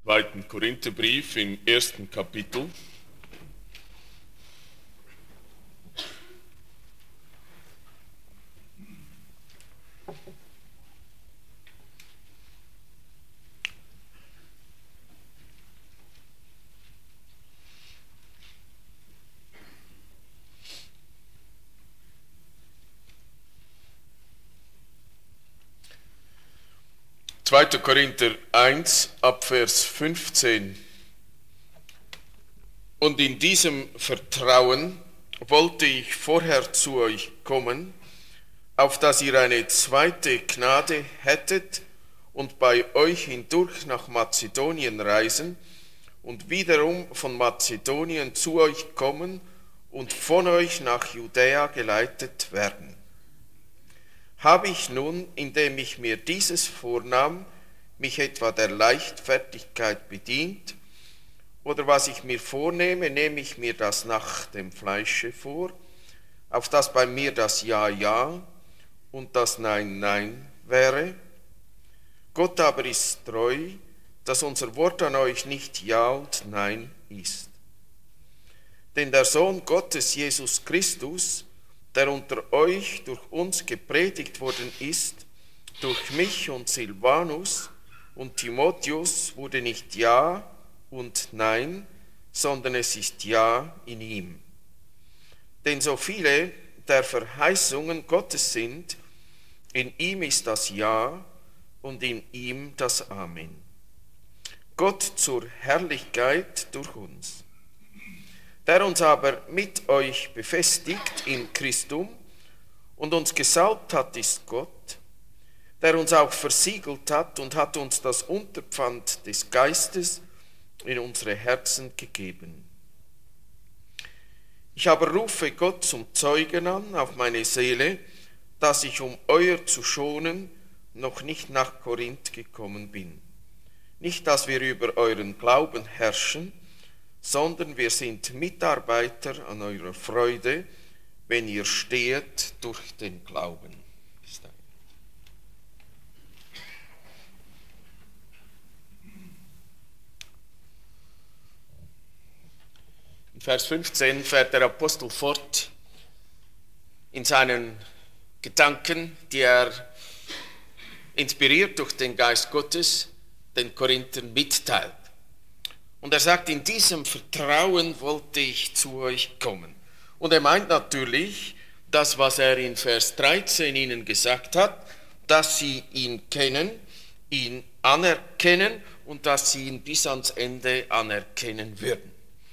Zweiten Korintherbrief im 1. Kapitel. Zweiter Korinther 1 ab Vers 15. Und in diesem Vertrauen wollte ich vorher zu euch kommen, auf dass ihr eine zweite Gnade hättet und bei euch hindurch nach Mazedonien reisen und wiederum von Mazedonien zu euch kommen und von euch nach Judäa geleitet werden. Habe ich nun, indem ich mir dieses vornahm, mich etwa der Leichtfertigkeit bedient, oder was ich mir vornehme, nehme ich mir das nach dem Fleische vor, auf dass bei mir das Ja, Ja und das Nein, Nein wäre? Gott aber ist treu, dass unser Wort an euch nicht Ja und Nein ist. Denn der Sohn Gottes, Jesus Christus, der unter euch durch uns gepredigt worden ist, durch mich und Silvanus und Timotheus, wurde nicht Ja und Nein, sondern es ist Ja in ihm. Denn so viele der Verheißungen Gottes sind, in ihm ist das Ja und in ihm das Amen. Gott zur Herrlichkeit durch uns. Der uns aber mit euch befestigt in Christum und uns gesalbt hat, ist Gott, der uns auch versiegelt hat und hat uns das Unterpfand des Geistes in unsere Herzen gegeben. Ich aber rufe Gott zum Zeugen an auf meine Seele, dass ich, um euer zu schonen, noch nicht nach Korinth gekommen bin. Nicht, dass wir über euren Glauben herrschen, sondern wir sind Mitarbeiter an eurer Freude, wenn ihr stehet durch den Glauben. In Vers 15 fährt der Apostel fort in seinen Gedanken, die er inspiriert durch den Geist Gottes den Korinthern mitteilt. Und er sagt, in diesem Vertrauen wollte ich zu euch kommen. Und er meint natürlich das, was er in Vers 13 ihnen gesagt hat, dass sie ihn kennen, ihn anerkennen und dass sie ihn bis ans Ende anerkennen würden.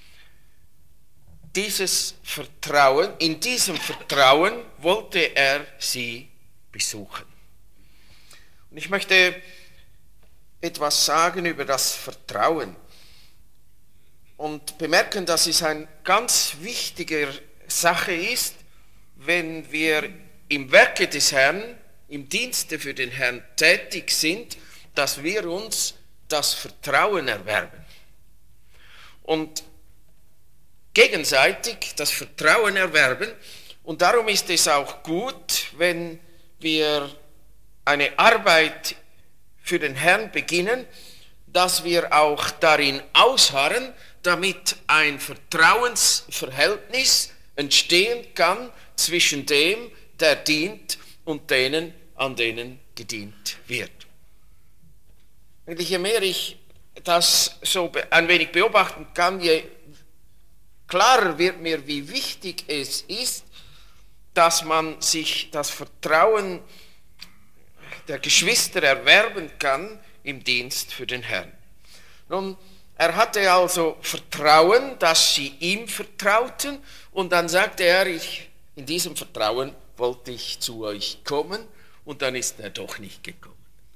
In diesem Vertrauen wollte er sie besuchen. Und ich möchte etwas sagen über das Vertrauen. Und bemerken, dass es eine ganz wichtige Sache ist, wenn wir im Werke des Herrn, im Dienste für den Herrn tätig sind, dass wir uns das Vertrauen erwerben. Und gegenseitig das Vertrauen erwerben. Und darum ist es auch gut, wenn wir eine Arbeit für den Herrn beginnen, dass wir auch darin ausharren, damit ein Vertrauensverhältnis entstehen kann zwischen dem, der dient, und denen, an denen gedient wird. Eigentlich je mehr ich das so ein wenig beobachten kann, je klarer wird mir, wie wichtig es ist, dass man sich das Vertrauen der Geschwister erwerben kann im Dienst für den Herrn. Nun, er hatte also Vertrauen, dass sie ihm vertrauten, und dann sagte er, in diesem Vertrauen wollte ich zu euch kommen, und dann ist er doch nicht gekommen.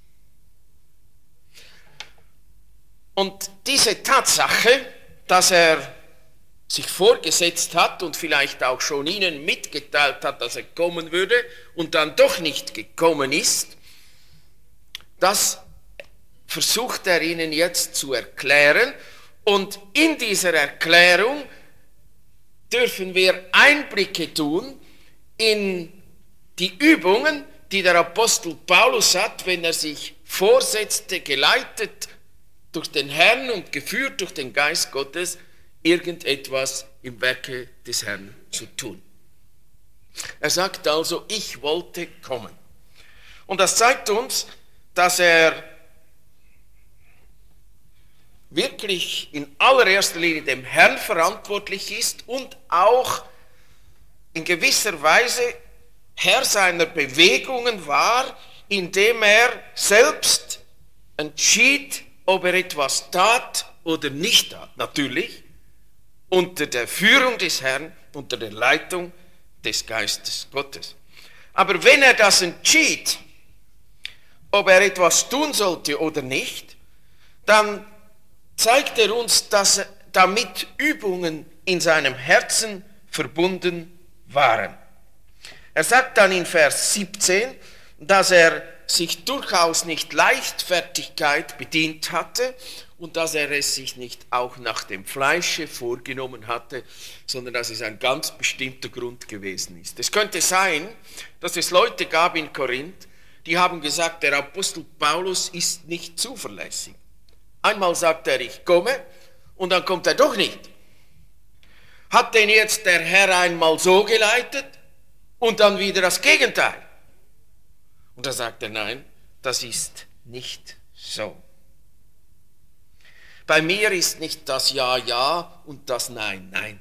Und diese Tatsache, dass er sich vorgesetzt hat und vielleicht auch schon ihnen mitgeteilt hat, dass er kommen würde und dann doch nicht gekommen ist, das versucht er ihnen jetzt zu erklären, und in dieser Erklärung dürfen wir Einblicke tun in die Übungen, die der Apostel Paulus hat, wenn er sich vorsetzte, geleitet durch den Herrn und geführt durch den Geist Gottes, irgendetwas im Werke des Herrn zu tun. Er sagt also, ich wollte kommen. Und das zeigt uns, dass er wirklich in allererster Linie dem Herrn verantwortlich ist und auch in gewisser Weise Herr seiner Bewegungen war, indem er selbst entschied, ob er etwas tat oder nicht tat. Natürlich unter der Führung des Herrn, unter der Leitung des Geistes Gottes. Aber wenn er das entschied, ob er etwas tun sollte oder nicht, dann zeigt er uns, dass damit Übungen in seinem Herzen verbunden waren. Er sagt dann in Vers 17, dass er sich durchaus nicht Leichtfertigkeit bedient hatte und dass er es sich nicht auch nach dem Fleische vorgenommen hatte, sondern dass es ein ganz bestimmter Grund gewesen ist. Es könnte sein, dass es Leute gab in Korinth, die haben gesagt, der Apostel Paulus ist nicht zuverlässig. Einmal sagt er, ich komme, und dann kommt er doch nicht. Hat denn jetzt der Herr einmal so geleitet und dann wieder das Gegenteil? Und da sagt er, nein, das ist nicht so. Bei mir ist nicht das Ja, Ja und das Nein, Nein.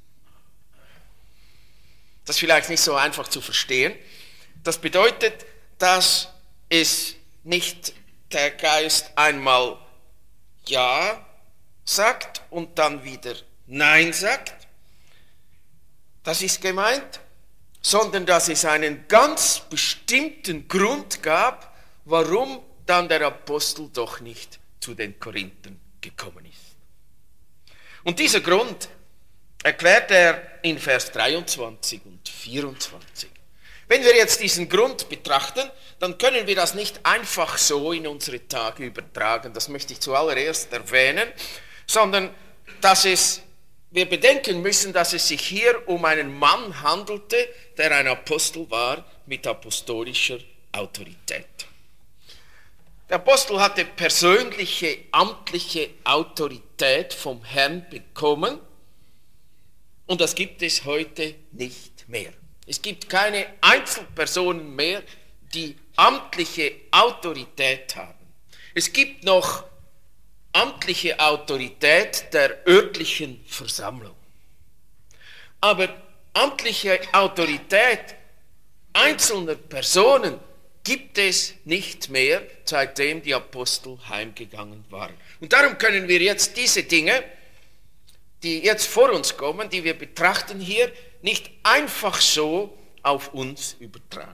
Das ist vielleicht nicht so einfach zu verstehen. Das bedeutet, dass es nicht der Geist einmal Ja sagt und dann wieder Nein sagt. Das ist gemeint. Sondern dass es einen ganz bestimmten Grund gab, warum dann der Apostel doch nicht zu den Korinthern gekommen ist. Und dieser Grund erklärt er in Vers 23 und 24. Wenn wir jetzt diesen Grund betrachten, dann können wir das nicht einfach so in unsere Tage übertragen, das möchte ich zuallererst erwähnen, sondern dass wir bedenken müssen, dass es sich hier um einen Mann handelte, der ein Apostel war mit apostolischer Autorität. Der Apostel hatte persönliche, amtliche Autorität vom Herrn bekommen und das gibt es heute nicht mehr. Es gibt keine Einzelpersonen mehr, die amtliche Autorität haben. Es gibt noch amtliche Autorität der örtlichen Versammlung. Aber amtliche Autorität einzelner Personen gibt es nicht mehr, seitdem die Apostel heimgegangen waren. Und darum können wir jetzt diese Dinge, die jetzt vor uns kommen, die wir betrachten hier, nicht einfach so auf uns übertragen.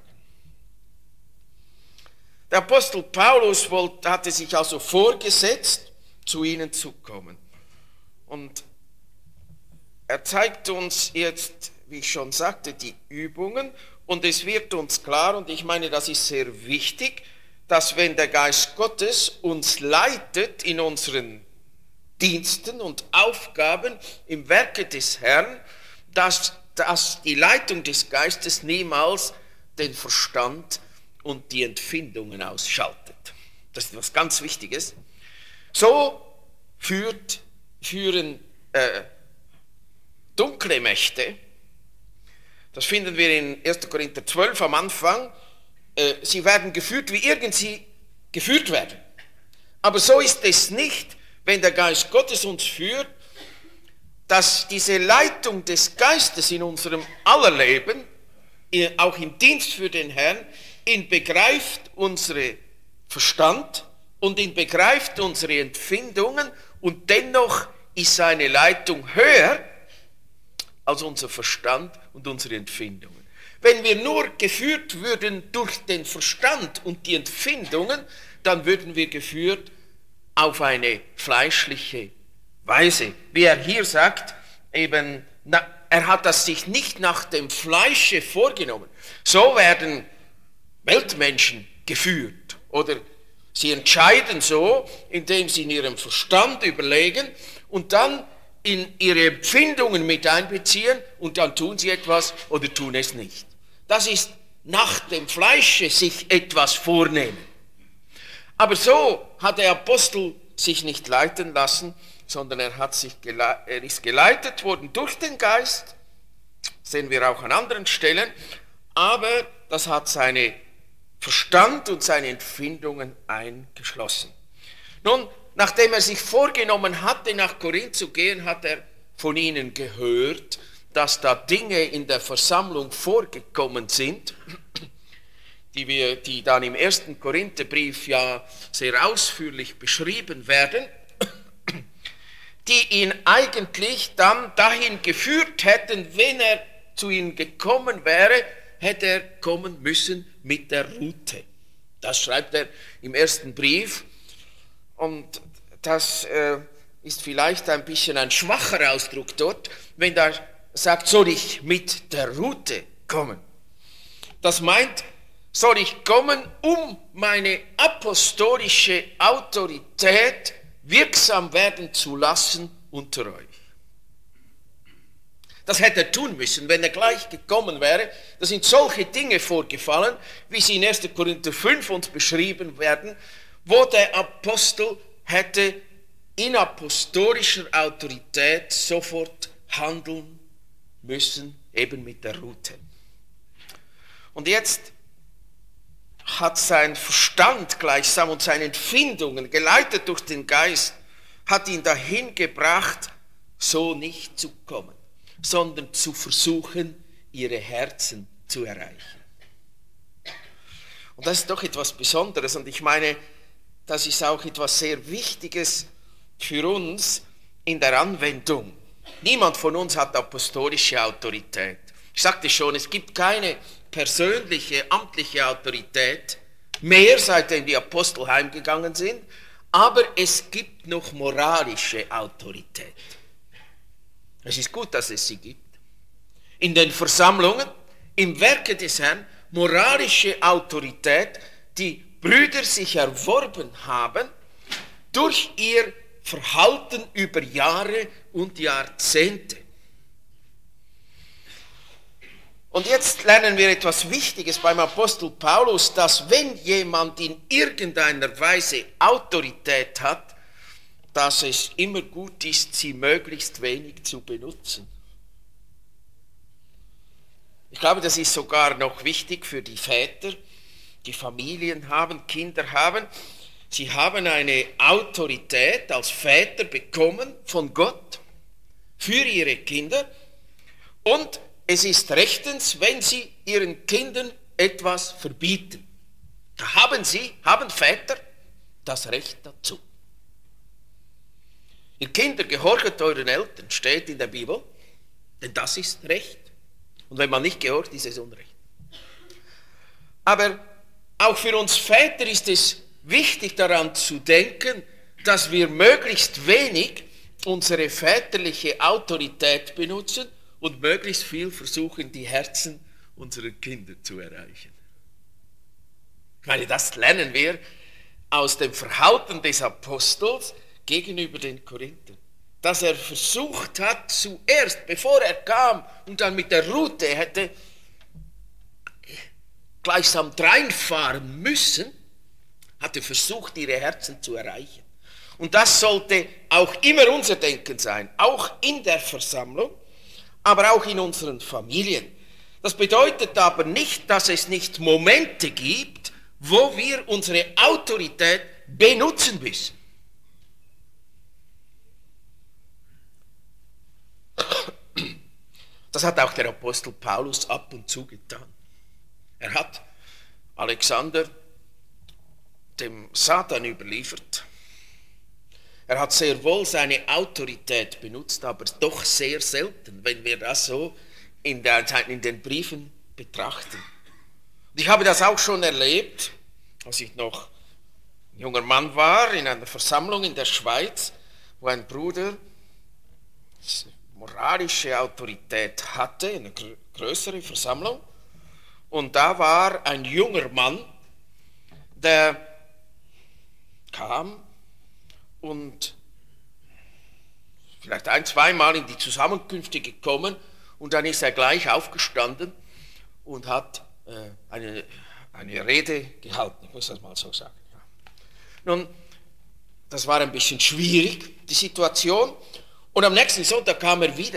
Der Apostel Paulus hatte sich also vorgesetzt, zu ihnen zu kommen. Und er zeigt uns jetzt, wie ich schon sagte, die Übungen und es wird uns klar, und ich meine, das ist sehr wichtig, dass wenn der Geist Gottes uns leitet in unseren Diensten und Aufgaben im Werke des Herrn, dass die Leitung des Geistes niemals den Verstand und die Empfindungen ausschaltet. Das ist etwas ganz Wichtiges. So führen dunkle Mächte, das finden wir in 1. Korinther 12 am Anfang, sie werden geführt, wie irgend sie geführt werden. Aber so ist es nicht, wenn der Geist Gottes uns führt, dass diese Leitung des Geistes in unserem aller Leben, auch im Dienst für den Herrn, ihn begreift unsere Verstand und ihn begreift unsere Empfindungen und dennoch ist seine Leitung höher als unser Verstand und unsere Empfindungen. Wenn wir nur geführt würden durch den Verstand und die Empfindungen, dann würden wir geführt auf eine fleischliche Weise. Wie er hier sagt, eben, er hat das sich nicht nach dem Fleische vorgenommen. So werden Weltmenschen geführt oder sie entscheiden so, indem sie in ihrem Verstand überlegen und dann in ihre Empfindungen mit einbeziehen und dann tun sie etwas oder tun es nicht. Das ist nach dem Fleische sich etwas vornehmen. Aber so hat der Apostel sich nicht leiten lassen, sondern er ist geleitet worden durch den Geist, sehen wir auch an anderen Stellen, aber das hat seine Verstand und seine Empfindungen eingeschlossen. Nun, nachdem er sich vorgenommen hatte, nach Korinth zu gehen, hat er von ihnen gehört, dass da Dinge in der Versammlung vorgekommen sind, die dann im 1. Korintherbrief ja sehr ausführlich beschrieben werden, die ihn eigentlich dann dahin geführt hätten, wenn er zu ihnen gekommen wäre, hätte er kommen müssen mit der Rute. Das schreibt er im 1. Brief und das ist vielleicht ein bisschen ein schwacher Ausdruck dort, wenn er sagt, soll ich mit der Rute kommen. Das meint, soll ich kommen, um meine apostolische Autorität wirksam werden zu lassen unter euch. Das hätte er tun müssen, wenn er gleich gekommen wäre. Da sind solche Dinge vorgefallen, wie sie in 1. Korinther 5 uns beschrieben werden, wo der Apostel hätte in apostolischer Autorität sofort handeln müssen, eben mit der Rute. Und jetzt hat sein Verstand gleichsam und seine Empfindungen, geleitet durch den Geist, hat ihn dahin gebracht, so nicht zu kommen, sondern zu versuchen, ihre Herzen zu erreichen. Und das ist doch etwas Besonderes und ich meine, das ist auch etwas sehr Wichtiges für uns in der Anwendung. Niemand von uns hat apostolische Autorität. Ich sagte schon, es gibt keine persönliche, amtliche Autorität mehr, seitdem die Apostel heimgegangen sind, aber es gibt noch moralische Autorität. Es ist gut, dass es sie gibt. In den Versammlungen, im Werke des Herrn, moralische Autorität, die Brüder sich erworben haben durch ihr Verhalten über Jahre und Jahrzehnte. Und jetzt lernen wir etwas Wichtiges beim Apostel Paulus, dass wenn jemand in irgendeiner Weise Autorität hat, dass es immer gut ist, sie möglichst wenig zu benutzen. Ich glaube, das ist sogar noch wichtig für die Väter, die Familien haben, Kinder haben. Sie haben eine Autorität als Väter bekommen von Gott für ihre Kinder und es ist rechtens, wenn sie ihren Kindern etwas verbieten. Da haben Väter das Recht dazu. Ihr Kinder, gehorcht euren Eltern, steht in der Bibel, denn das ist Recht. Und wenn man nicht gehorcht, ist es Unrecht. Aber auch für uns Väter ist es wichtig daran zu denken, dass wir möglichst wenig unsere väterliche Autorität benutzen und möglichst viel versuchen, die Herzen unserer Kinder zu erreichen. Ich meine, das lernen wir aus dem Verhalten des Apostels gegenüber den Korinthern. Dass er versucht hat, zuerst, bevor er kam und dann mit der Rute hätte gleichsam reinfahren müssen, hat er versucht, ihre Herzen zu erreichen. Und das sollte auch immer unser Denken sein, auch in der Versammlung, aber auch in unseren Familien. Das bedeutet aber nicht, dass es nicht Momente gibt, wo wir unsere Autorität benutzen müssen. Das hat auch der Apostel Paulus ab und zu getan. Er hat Alexander dem Satan überliefert. Er hat sehr wohl seine Autorität benutzt, aber doch sehr selten, wenn wir das so in den Briefen betrachten. Und ich habe das auch schon erlebt, als ich noch ein junger Mann war, in einer Versammlung in der Schweiz, wo ein Bruder moralische Autorität hatte, eine größere Versammlung. Und da war ein junger Mann, der kam und vielleicht ein-, zweimal in die Zusammenkünfte gekommen und dann ist er gleich aufgestanden und hat eine Rede gehalten, ich muss das mal so sagen. Ja. Nun, Das war ein bisschen schwierig, die Situation. Und am nächsten Sonntag kam er wieder.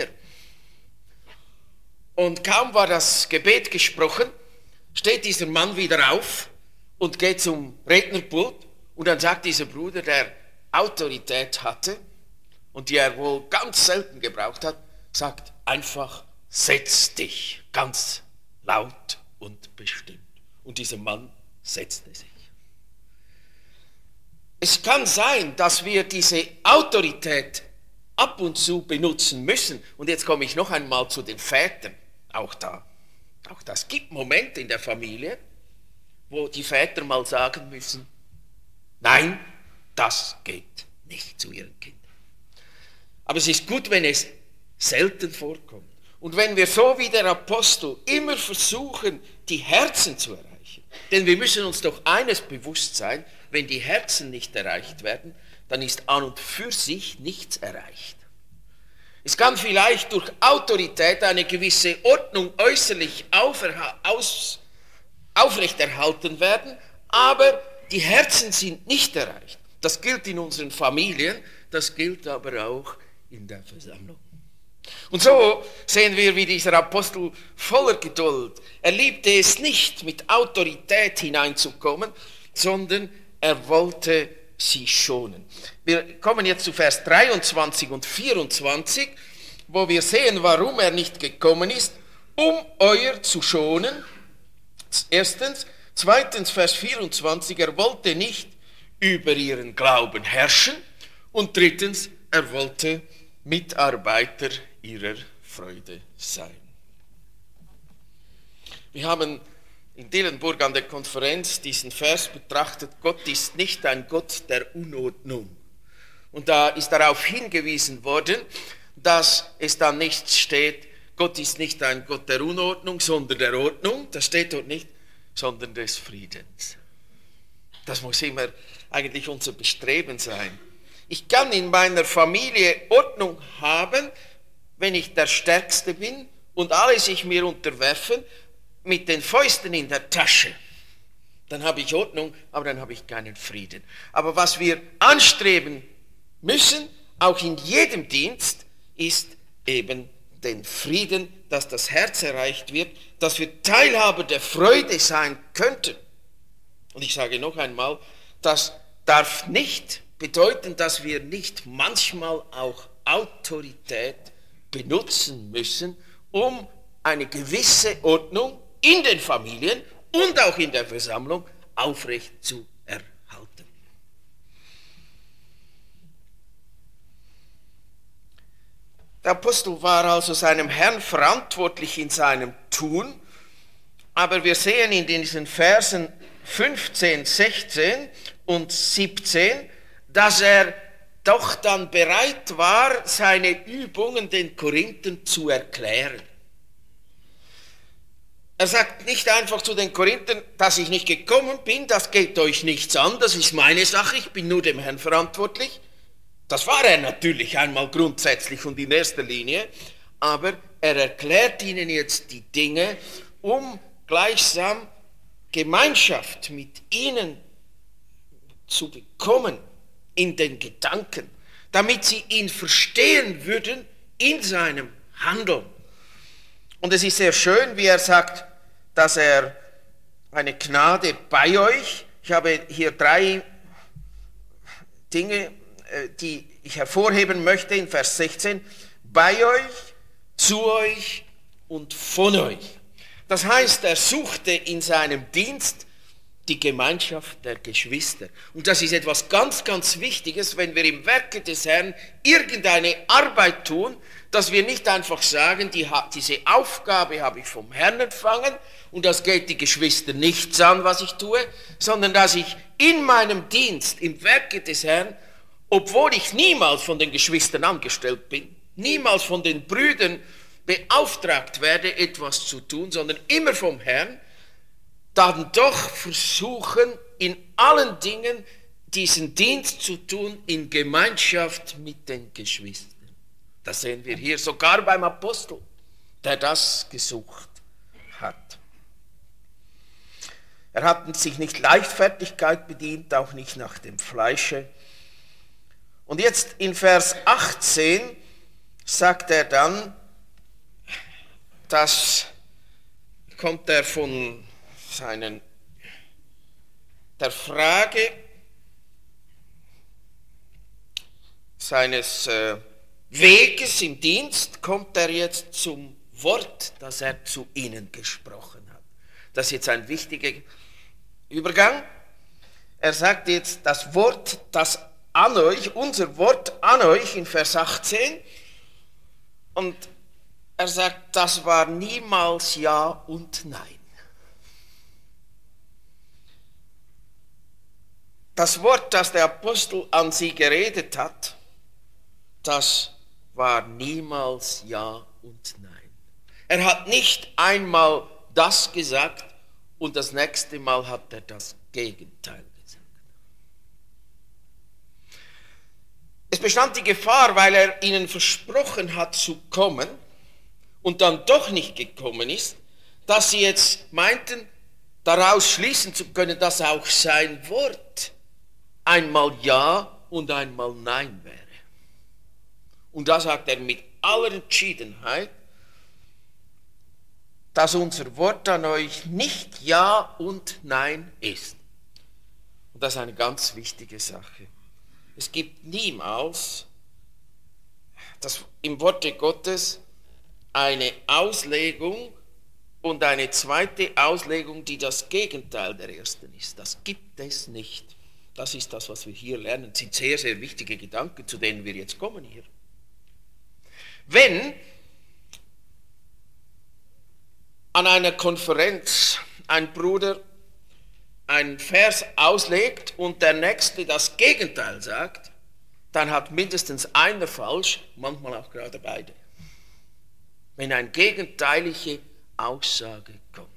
Und kaum war das Gebet gesprochen, steht dieser Mann wieder auf und geht zum Rednerpult. Und dann sagt dieser Bruder, der Autorität hatte und die er wohl ganz selten gebraucht hat, sagt einfach, setz dich, ganz laut und bestimmt. Und dieser Mann setzte sich. Es kann sein, dass wir diese Autorität ab und zu benutzen müssen. Und jetzt komme ich noch einmal zu den Vätern. Auch das gibt Momente in der Familie, wo die Väter mal sagen müssen, nein, das geht nicht zu ihren Kindern. Aber es ist gut, wenn es selten vorkommt. Und wenn wir so wie der Apostel immer versuchen, die Herzen zu erreichen, denn wir müssen uns doch eines bewusst sein, wenn die Herzen nicht erreicht werden, dann ist an und für sich nichts erreicht. Es kann vielleicht durch Autorität eine gewisse Ordnung äußerlich aufrechterhalten werden, aber die Herzen sind nicht erreicht. Das gilt in unseren Familien, das gilt aber auch in der Versammlung. Und so sehen wir, wie dieser Apostel voller Geduld, er liebte es nicht, mit Autorität hineinzukommen, sondern er wollte sie schonen. Wir kommen jetzt zu Vers 23 und 24, wo wir sehen, warum er nicht gekommen ist, um euer zu schonen. Erstens. Zweitens, Vers 24, er wollte nicht über ihren Glauben herrschen. Und drittens, er wollte Mitarbeiter ihrer Freude sein. Wir haben in Dillenburg an der Konferenz diesen Vers betrachtet, Gott ist nicht ein Gott der Unordnung. Und da ist darauf hingewiesen worden, dass es dann nicht steht, Gott ist nicht ein Gott der Unordnung, sondern der Ordnung. Das steht dort nicht, sondern des Friedens. Das muss immer eigentlich unser Bestreben sein. Ich kann in meiner Familie Ordnung haben, wenn ich der Stärkste bin und alle sich mir unterwerfen, mit den Fäusten in der Tasche. Dann habe ich Ordnung, aber dann habe ich keinen Frieden. Aber was wir anstreben müssen, auch in jedem Dienst, ist eben den Frieden, dass das Herz erreicht wird, dass wir Teilhaber der Freude sein könnten. Und ich sage noch einmal, das darf nicht bedeuten, dass wir nicht manchmal auch Autorität benutzen müssen, um eine gewisse Ordnung in den Familien und auch in der Versammlung aufrecht zu erhalten. Der Apostel war also seinem Herrn verantwortlich in seinem Tun, aber wir sehen in diesen Versen 15, 16 und 17, dass er doch dann bereit war, seine Übungen den Korinthern zu erklären. Er sagt nicht einfach zu den Korinthern, dass ich nicht gekommen bin, das geht euch nichts an, das ist meine Sache, ich bin nur dem Herrn verantwortlich. Das war er natürlich einmal grundsätzlich und in erster Linie, aber er erklärt ihnen jetzt die Dinge, um gleichsam Gemeinschaft mit ihnen zu bekommen in den Gedanken, damit sie ihn verstehen würden in seinem Handeln. Und es ist sehr schön, wie er sagt, dass er eine Gnade bei euch, ich habe hier 3 Dinge, die ich hervorheben möchte in Vers 16, bei euch, zu euch und von euch. Das heißt, er suchte in seinem Dienst die Gemeinschaft der Geschwister. Und das ist etwas ganz, ganz Wichtiges, wenn wir im Werke des Herrn irgendeine Arbeit tun, dass wir nicht einfach sagen, diese Aufgabe habe ich vom Herrn empfangen und das geht die Geschwister nichts an, was ich tue, sondern dass ich in meinem Dienst, im Werke des Herrn, obwohl ich niemals von den Geschwistern angestellt bin, niemals von den Brüdern beauftragt werde, etwas zu tun, sondern immer vom Herrn, dann doch versuchen, in allen Dingen diesen Dienst zu tun in Gemeinschaft mit den Geschwistern. Das sehen wir hier sogar beim Apostel, der das gesucht hat. Er hat sich nicht Leichtfertigkeit bedient, auch nicht nach dem Fleische, Und jetzt in Vers 18 sagt er dann, das kommt er von der Frage seines Weges im Dienst, kommt er jetzt zum Wort, das er zu ihnen gesprochen hat. Das ist jetzt ein wichtiger Übergang. Er sagt jetzt das Wort, das an euch, unser Wort an euch in Vers 18. Und er sagt, das war niemals Ja und Nein. Das Wort, das der Apostel an sie geredet hat, das war niemals Ja und Nein. Er hat nicht einmal das gesagt und das nächste Mal hat er das Gegenteil gesagt. Es bestand die Gefahr, weil er ihnen versprochen hat zu kommen und dann doch nicht gekommen ist, dass sie jetzt meinten, daraus schließen zu können, dass auch sein Wort einmal Ja und einmal Nein wäre. Und da sagt er mit aller Entschiedenheit, dass unser Wort an euch nicht Ja und Nein ist. Und das ist eine ganz wichtige Sache. Es gibt niemals im Worte Gottes eine Auslegung und eine zweite Auslegung, die das Gegenteil der ersten ist. Das gibt es nicht. Das ist das, was wir hier lernen. Das sind sehr, sehr wichtige Gedanken, zu denen wir jetzt kommen hier. Wenn an einer Konferenz ein Bruder einen Vers auslegt und der Nächste das Gegenteil sagt, dann hat mindestens einer falsch, manchmal auch gerade beide. Wenn eine gegenteilige Aussage kommt.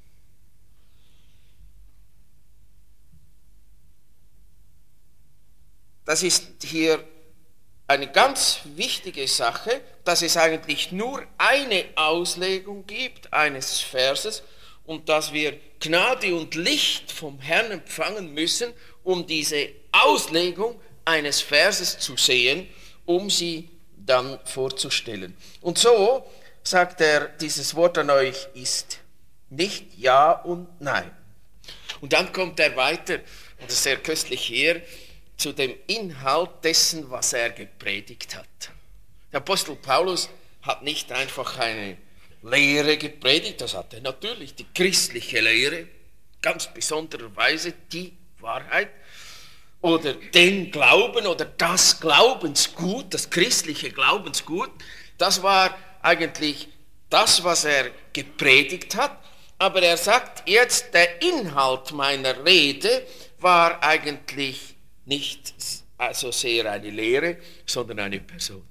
Das ist hier eine ganz wichtige Sache, dass es eigentlich nur eine Auslegung gibt eines Verses und dass wir Gnade und Licht vom Herrn empfangen müssen, um diese Auslegung eines Verses zu sehen, um sie dann vorzustellen. Und so sagt er, dieses Wort an euch ist nicht Ja und Nein. Und dann kommt er weiter, und das ist sehr köstlich hier, zu dem Inhalt dessen, was er gepredigt hat. Der Apostel Paulus hat nicht einfach eine Lehre gepredigt, das hat er natürlich, die christliche Lehre, ganz besondererweise die Wahrheit, oder den Glauben oder das Glaubensgut, das christliche Glaubensgut, das war eigentlich das, was er gepredigt hat, aber er sagt jetzt, der Inhalt meiner Rede war eigentlich nicht so sehr eine Lehre, sondern eine Person.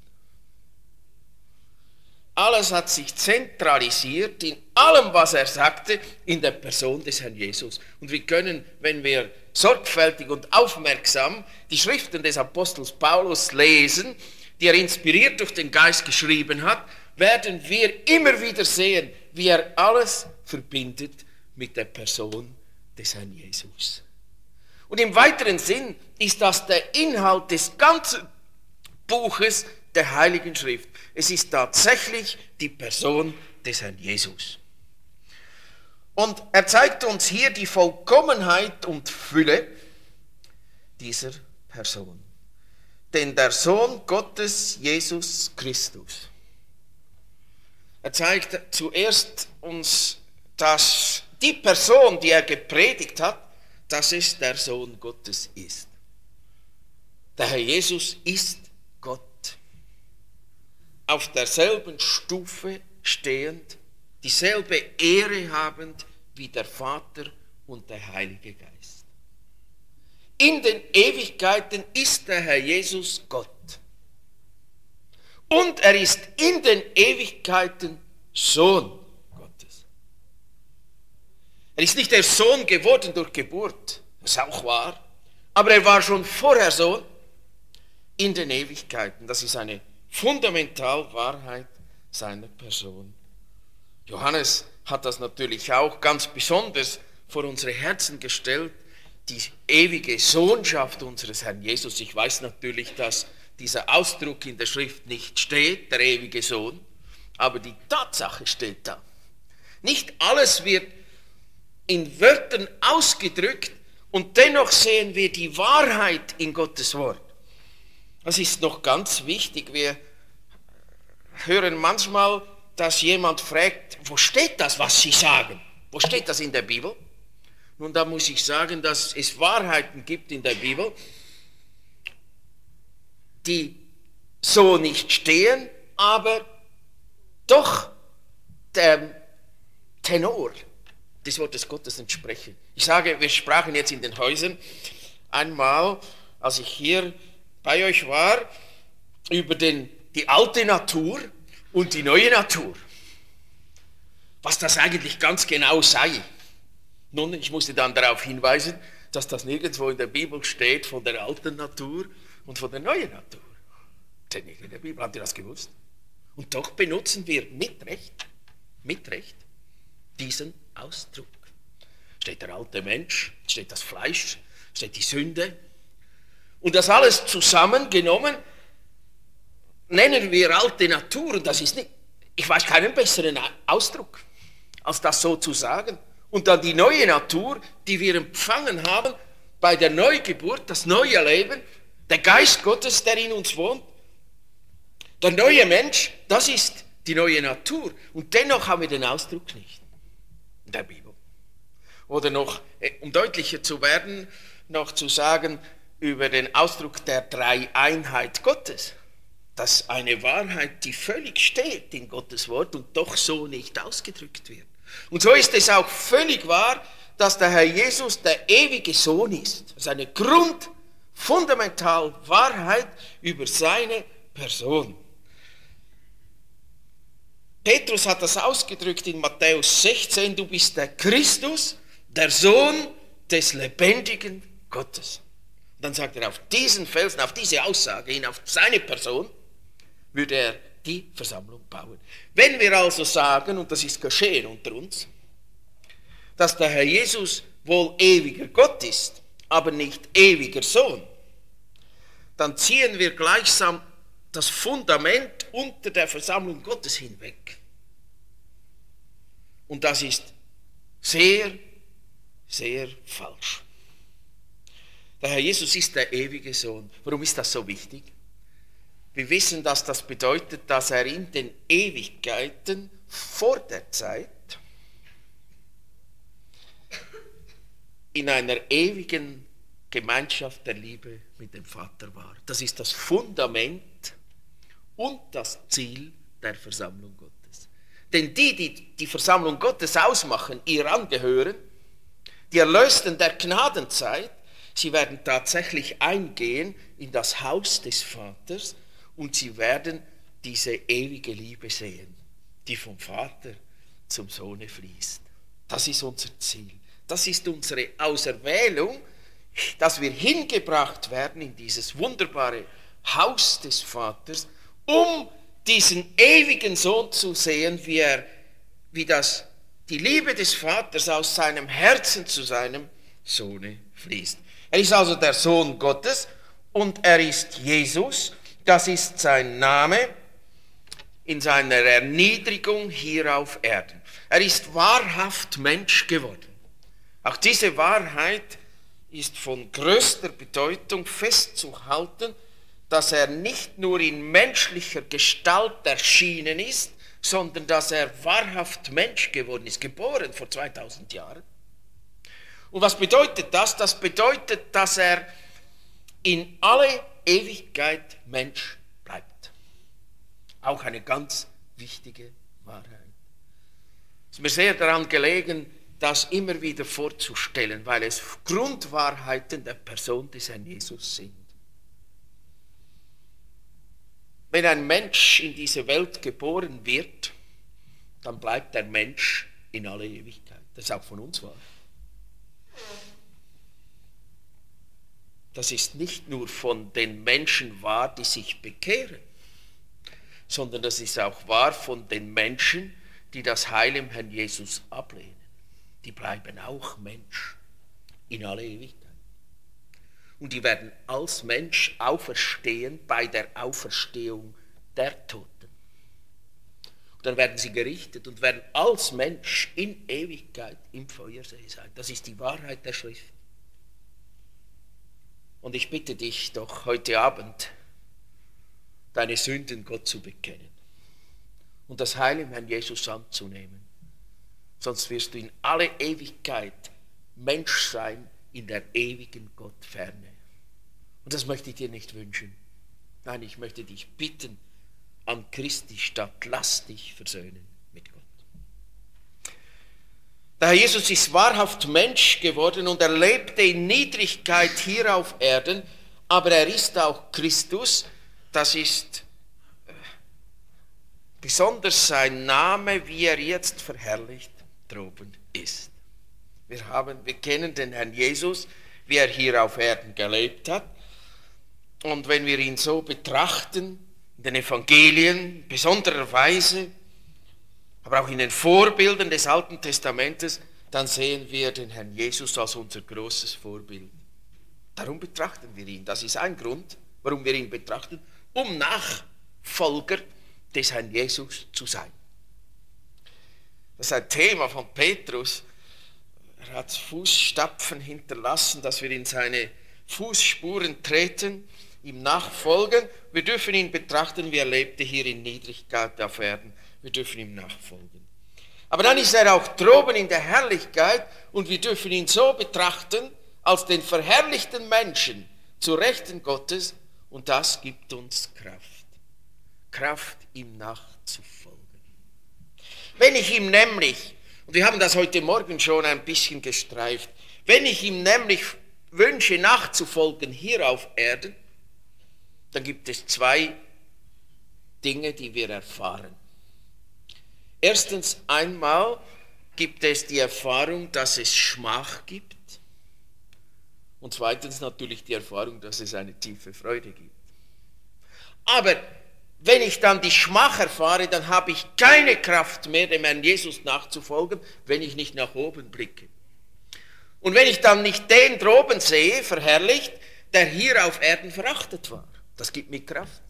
Alles hat sich zentralisiert in allem, was er sagte, in der Person des Herrn Jesus. Und wir können, wenn wir sorgfältig und aufmerksam die Schriften des Apostels Paulus lesen, die er inspiriert durch den Geist geschrieben hat, werden wir immer wieder sehen, wie er alles verbindet mit der Person des Herrn Jesus. Und im weiteren Sinn ist das der Inhalt des ganzen Buches der Heiligen Schrift. Es ist tatsächlich die Person des Herrn Jesus. Und er zeigt uns hier die Vollkommenheit und Fülle dieser Person. Denn der Sohn Gottes, Jesus Christus, er zeigt zuerst uns, dass die Person, die er gepredigt hat, dass es der Sohn Gottes ist. Der Herr Jesus ist Gott. Auf derselben Stufe stehend, dieselbe Ehre habend wie der Vater und der Heilige Geist. In den Ewigkeiten ist der Herr Jesus Gott. Und er ist in den Ewigkeiten Sohn Gottes. Er ist nicht der Sohn geworden durch Geburt, das ist auch wahr, aber er war schon vorher Sohn in den Ewigkeiten. Das ist eine fundamental Wahrheit seiner Person. Johannes hat das natürlich auch ganz besonders vor unsere Herzen gestellt, die ewige Sohnschaft unseres Herrn Jesus. Ich weiß natürlich, dass dieser Ausdruck in der Schrift nicht steht, der ewige Sohn, aber die Tatsache steht da. Nicht alles wird in Wörtern ausgedrückt und dennoch sehen wir die Wahrheit in Gottes Wort. Das ist noch ganz wichtig. Wir hören manchmal, dass jemand fragt, wo steht das, was Sie sagen? Wo steht das in der Bibel? Nun, da muss ich sagen, dass es Wahrheiten gibt in der Bibel, die so nicht stehen, aber doch dem Tenor des Wortes Gottes entsprechen. Ich sage, wir sprachen jetzt in den Häusern einmal, als ich hier bei euch war, über die alte Natur und die neue Natur. Was das eigentlich ganz genau sei. Nun, ich musste dann darauf hinweisen, dass das nirgendwo in der Bibel steht von der alten Natur und von der neuen Natur. Steht nicht in der Bibel, habt ihr das gewusst? Und doch benutzen wir mit Recht diesen Ausdruck. Steht der alte Mensch, steht das Fleisch, steht die Sünde. Und das alles zusammengenommen nennen wir alte Natur. Und das ist nicht, ich weiß keinen besseren Ausdruck, als das so zu sagen. Und dann die neue Natur, die wir empfangen haben bei der Neugeburt, das neue Leben, der Geist Gottes, der in uns wohnt. Der neue Mensch, das ist die neue Natur. Und dennoch haben wir den Ausdruck nicht in der Bibel. Oder noch, um deutlicher zu werden, noch zu sagen über den Ausdruck der Dreieinheit Gottes. Das ist eine Wahrheit, die völlig steht in Gottes Wort und doch so nicht ausgedrückt wird. Und so ist es auch völlig wahr, dass der Herr Jesus der ewige Sohn ist. Das ist eine grundfundamental Wahrheit über seine Person. Petrus hat das ausgedrückt in Matthäus 16, du bist der Christus, der Sohn des lebendigen Gottes. Und dann sagt er, auf diesen Felsen, auf diese Aussage hin, auf seine Person, würde er die Versammlung bauen. Wenn wir also sagen, und das ist geschehen unter uns, dass der Herr Jesus wohl ewiger Gott ist, aber nicht ewiger Sohn, dann ziehen wir gleichsam das Fundament unter der Versammlung Gottes hinweg. Und das ist sehr, sehr falsch. Der Herr Jesus ist der ewige Sohn. Warum ist das so wichtig? Wir wissen, dass das bedeutet, dass er in den Ewigkeiten vor der Zeit in einer ewigen Gemeinschaft der Liebe mit dem Vater war. Das ist das Fundament und das Ziel der Versammlung Gottes. Denn die Versammlung Gottes ausmachen, ihr angehören, die Erlösten der Gnadenzeit, sie werden tatsächlich eingehen in das Haus des Vaters und sie werden diese ewige Liebe sehen, die vom Vater zum Sohne fließt. Das ist unser Ziel. Das ist unsere Auserwählung, dass wir hingebracht werden in dieses wunderbare Haus des Vaters, um diesen ewigen Sohn zu sehen, wie die Liebe des Vaters aus seinem Herzen zu seinem Sohne fließt. Er ist also der Sohn Gottes und er ist Jesus. Das ist sein Name in seiner Erniedrigung hier auf Erden. Er ist wahrhaft Mensch geworden. Auch diese Wahrheit ist von größter Bedeutung festzuhalten, dass er nicht nur in menschlicher Gestalt erschienen ist, sondern dass er wahrhaft Mensch geworden ist, geboren vor 2000 Jahren. Und was bedeutet das? Das bedeutet, dass er in alle Ewigkeit Mensch bleibt. Auch eine ganz wichtige Wahrheit. Es ist mir sehr daran gelegen, das immer wieder vorzustellen, weil es Grundwahrheiten der Person des Herrn Jesus sind. Wenn ein Mensch in diese Welt geboren wird, dann bleibt der Mensch in alle Ewigkeit. Das ist auch von uns wahr. Das ist nicht nur von den Menschen wahr, die sich bekehren, sondern das ist auch wahr von den Menschen, die das Heil im Herrn Jesus ablehnen. Die bleiben auch Mensch in alle Ewigkeit. und die werden als Mensch auferstehen bei der Auferstehung der Toten. Und dann werden sie gerichtet und werden als Mensch in Ewigkeit im Feuersee sein. Das ist die Wahrheit der Schrift. Und ich bitte dich doch heute Abend, deine Sünden Gott zu bekennen und das Heil im Herrn Jesus anzunehmen. Sonst wirst du in alle Ewigkeit Mensch sein in der ewigen Gottferne. Und das möchte ich dir nicht wünschen. Nein, ich möchte dich bitten, an Christi statt, lass dich versöhnen mit Gott. Der Herr Jesus ist wahrhaft Mensch geworden und er lebte in Niedrigkeit hier auf Erden, aber er ist auch Christus. Das ist besonders sein Name, wie er jetzt verherrlicht droben ist. Wir kennen den Herrn Jesus, wie er hier auf Erden gelebt hat. Und wenn wir ihn so betrachten, in den Evangelien, besonderer Weise, aber auch in den Vorbildern des Alten Testamentes, dann sehen wir den Herrn Jesus als unser großes Vorbild. Darum betrachten wir ihn. Das ist ein Grund, warum wir ihn betrachten, um Nachfolger des Herrn Jesus zu sein. Das ist ein Thema von Petrus. Er hat Fußstapfen hinterlassen, dass wir in seine Fußspuren treten, ihm nachfolgen. Wir dürfen ihn betrachten, wie er lebte hier in Niedrigkeit auf Erden. Wir dürfen ihm nachfolgen. Aber dann ist er auch droben in der Herrlichkeit und wir dürfen ihn so betrachten, als den verherrlichten Menschen zu Rechten Gottes, und das gibt uns Kraft. Kraft, ihm nachzufolgen. Wenn ich ihm nämlich, und wir haben das heute Morgen schon ein bisschen gestreift, wenn ich ihm nämlich wünsche nachzufolgen hier auf Erden, dann gibt es zwei Dinge, die wir erfahren. Erstens einmal gibt es die Erfahrung, dass es Schmach gibt. Und zweitens natürlich die Erfahrung, dass es eine tiefe Freude gibt. Aber wenn ich dann die Schmach erfahre, dann habe ich keine Kraft mehr, dem Herrn Jesus nachzufolgen, wenn ich nicht nach oben blicke. Und wenn ich dann nicht den droben sehe, verherrlicht, der hier auf Erden verachtet war. Das gibt mir Kraft.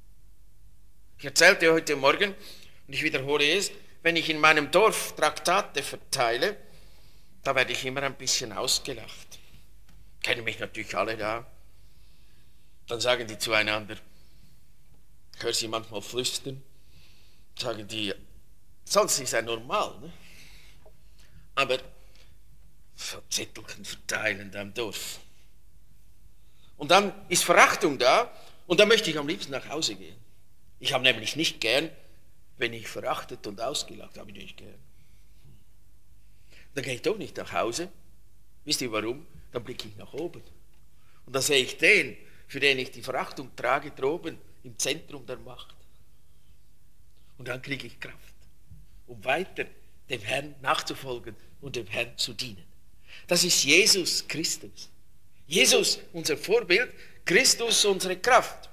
Ich erzählte heute Morgen, und ich wiederhole es, wenn ich in meinem Dorf Traktate verteile, da werde ich immer ein bisschen ausgelacht. Kennen mich natürlich alle da. Dann sagen die zueinander, ich höre sie manchmal flüstern, sagen die, sonst ist ja normal, ne? Aber so Zettelchen verteilen da im Dorf. Und dann ist Verachtung da und dann möchte ich am liebsten nach Hause gehen. Ich habe nämlich nicht gern, wenn ich verachtet und ausgelacht habe, ich nicht gern. Dann gehe ich doch nicht nach Hause. Wisst ihr warum? Dann blicke ich nach oben. Und dann sehe ich den, für den ich die Verachtung trage, droben im Zentrum der Macht. Und dann kriege ich Kraft, um weiter dem Herrn nachzufolgen und dem Herrn zu dienen. Das ist Jesus Christus. Jesus, unser Vorbild, Christus, unsere Kraft.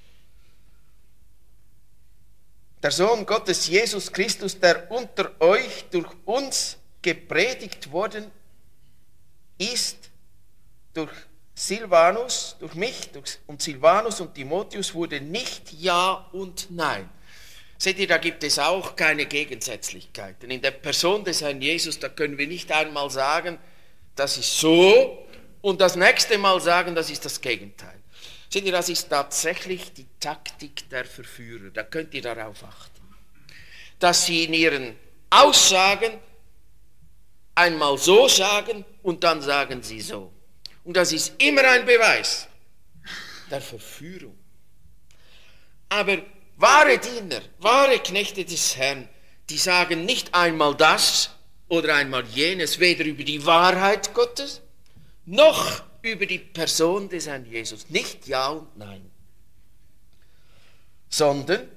Der Sohn Gottes, Jesus Christus, der unter euch durch uns gepredigt worden ist, durch Silvanus, durch mich und Silvanus und Timotheus, wurde nicht Ja und Nein. Seht ihr, da gibt es auch keine Gegensätzlichkeiten. In der Person des Herrn Jesus, da können wir nicht einmal sagen, das ist so, und das nächste Mal sagen, das ist das Gegenteil. Seht ihr, das ist tatsächlich die Taktik der Verführer. Da könnt ihr darauf achten. Dass sie in ihren Aussagen einmal so sagen und dann sagen sie so. Und das ist immer ein Beweis der Verführung. Aber wahre Diener, wahre Knechte des Herrn, die sagen nicht einmal das oder einmal jenes, weder über die Wahrheit Gottes, noch über die Person des Herrn Jesus. Nicht Ja und Nein. Sondern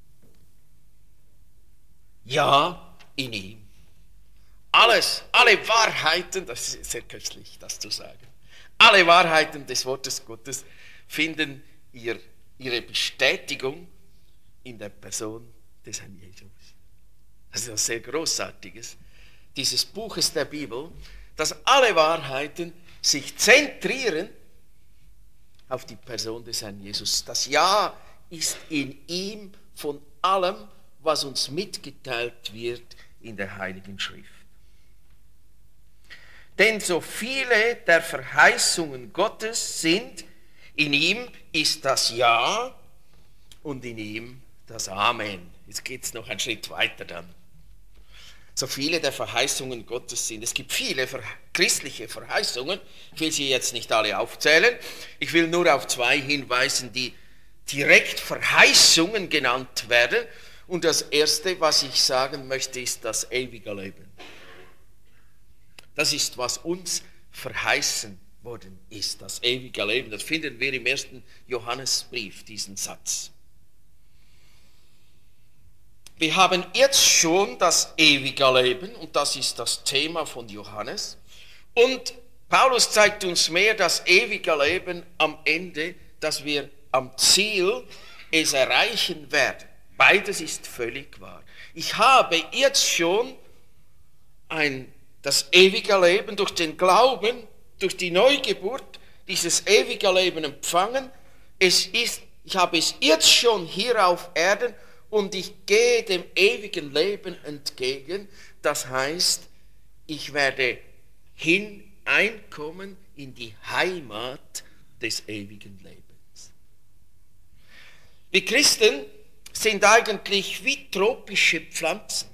Ja in ihm. Alles, alle Wahrheiten, das ist sehr köstlich, das zu sagen. Alle Wahrheiten des Wortes Gottes finden ihre Bestätigung in der Person des Herrn Jesus. Das ist etwas sehr Großartiges, dieses Buches der Bibel, dass alle Wahrheiten sich zentrieren auf die Person des Herrn Jesus. Das Ja ist in ihm von allem, was uns mitgeteilt wird in der Heiligen Schrift. Denn so viele der Verheißungen Gottes sind, in ihm ist das Ja und in ihm das Amen. Jetzt geht es noch einen Schritt weiter dann. So viele der Verheißungen Gottes sind. Es gibt viele christliche Verheißungen. Ich will sie jetzt nicht alle aufzählen. Ich will nur auf zwei hinweisen, die direkt Verheißungen genannt werden. Und das erste, was ich sagen möchte, ist das ewige Leben. Das ist, was uns verheißen worden ist, das ewige Leben. Das finden wir im 1. Johannesbrief, diesen Satz. Wir haben jetzt schon das ewige Leben und das ist das Thema von Johannes. Und Paulus zeigt uns mehr das ewige Leben am Ende, dass wir am Ziel es erreichen werden. Beides ist völlig wahr. Ich habe jetzt schon das ewige Leben durch den Glauben, durch die Neugeburt, dieses ewige Leben empfangen. Ich habe es jetzt schon hier auf Erden und ich gehe dem ewigen Leben entgegen. Das heißt, ich werde hineinkommen in die Heimat des ewigen Lebens. Wir Christen sind eigentlich wie tropische Pflanzen.